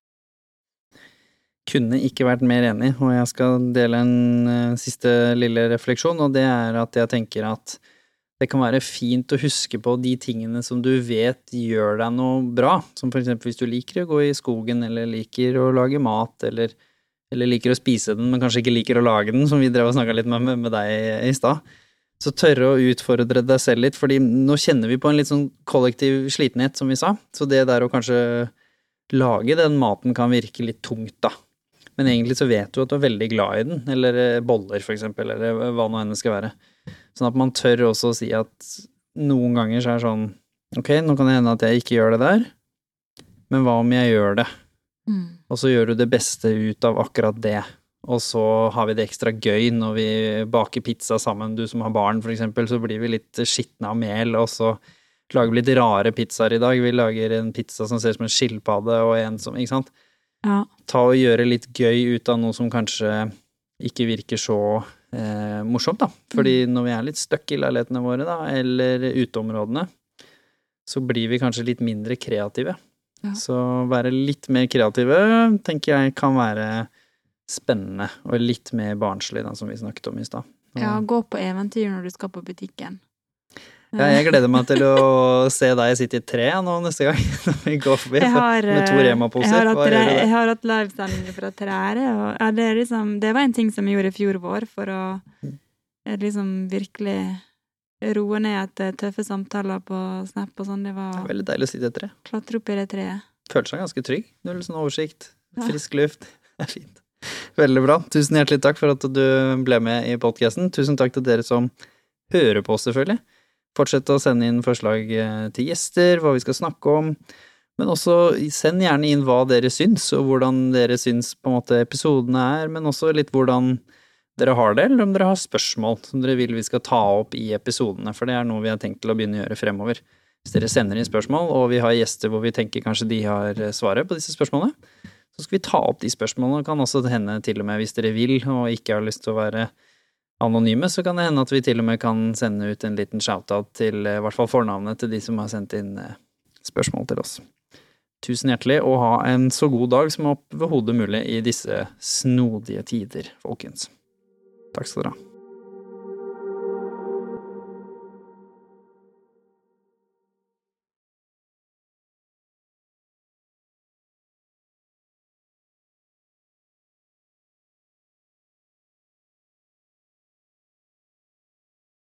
andre. Kunne ikke vært mer enig, og jeg skal dele en siste lille refleksjon, og det at jeg tenker at det kan være fint å huske på de tingene som du vet gjør deg noe bra, som for eksempel hvis du liker å gå i skogen, eller liker å lage mat, eller liker å spise den, men kanskje ikke liker å lage den, som vi drev og snakket litt med deg i sted. Så tørre å utfordre deg selv litt, fordi nå kjenner vi på en litt sånn kollektiv slitenhet, som vi sa, så det der å kanskje lage den maten kan virke litt tungt da. Men egentlig så vet du at du er veldig glad i den, eller boller for eksempel, eller hva nå enn det skal være. Sånn at man tør også å si at noen ganger så sånn, ok, nå kan det hende at jeg ikke gjør det der, men hva om jeg gjør det? Og så gjør du det beste ut av akkurat det. Og så har vi det ekstra gøy når vi baker pizza sammen, du som har barn for eksempel, så blir vi litt skitne av mel, og så lager vi litt rare pizzaer i dag. Vi lager en pizza som ser ut som en skilpadde, og en som, ikke sant? Ja. Ta og gjøre litt gøy ut av noe som kanskje ikke virker så morsomt da. Fordi når vi litt støkk i leilighetene våre da, eller uteområdene, så blir vi kanskje litt mindre kreative. Ja. Så være litt mer kreative, tenker jeg, kan være spennende, og litt mer barnslig da, som vi snakket om i sted. Ja, gå på eventyr når du skal på butikken. Ja, jeg gleder meg til å se deg sitte i tre nå neste gang, når vi går forbi med 2 Rema-poser. Jeg har hatt livesendinger fra Trære, og ja, det var en ting som jeg gjorde i fjor vår, for å liksom virkelig roe ned etter tøffe samtaler på Snap og sånn. Det var veldig deilig å sitte i et tre. Klatre opp i det treet. Føler seg ganske trygg. Null sånn oversikt, frisk luft. Det fint. Veldig bra. Tusen hjertelig takk for at du ble med i podcasten. Tusen takk til dere som hører på, selvfølgelig. Fortsett å sende inn forslag til gjester, hva vi skal snakke om, men også send gjerne inn hva dere syns, og hvordan dere syns på en måte episodene men også litt hvordan dere har det, eller om dere har spørsmål som dere vil vi skal ta opp i episodene, for det noe vi har tenkt til å begynne å gjøre fremover. Hvis dere sender inn spørsmål, og vi har gjester hvor vi tenker kanskje de har svaret på disse spørsmålene, så skal vi ta opp de spørsmålene. Det kan også hende til og med hvis dere vil, og ikke har lyst til å være anonyme, så kan det hende at vi til og med kan sende ut en liten shoutout til i hvert fall fornavnet til de som har sendt inn spørsmål til oss. Tusen hjertelig, og ha en så god dag som overhodet mulig i disse snodige tider, folkens. Takk skal dere ha.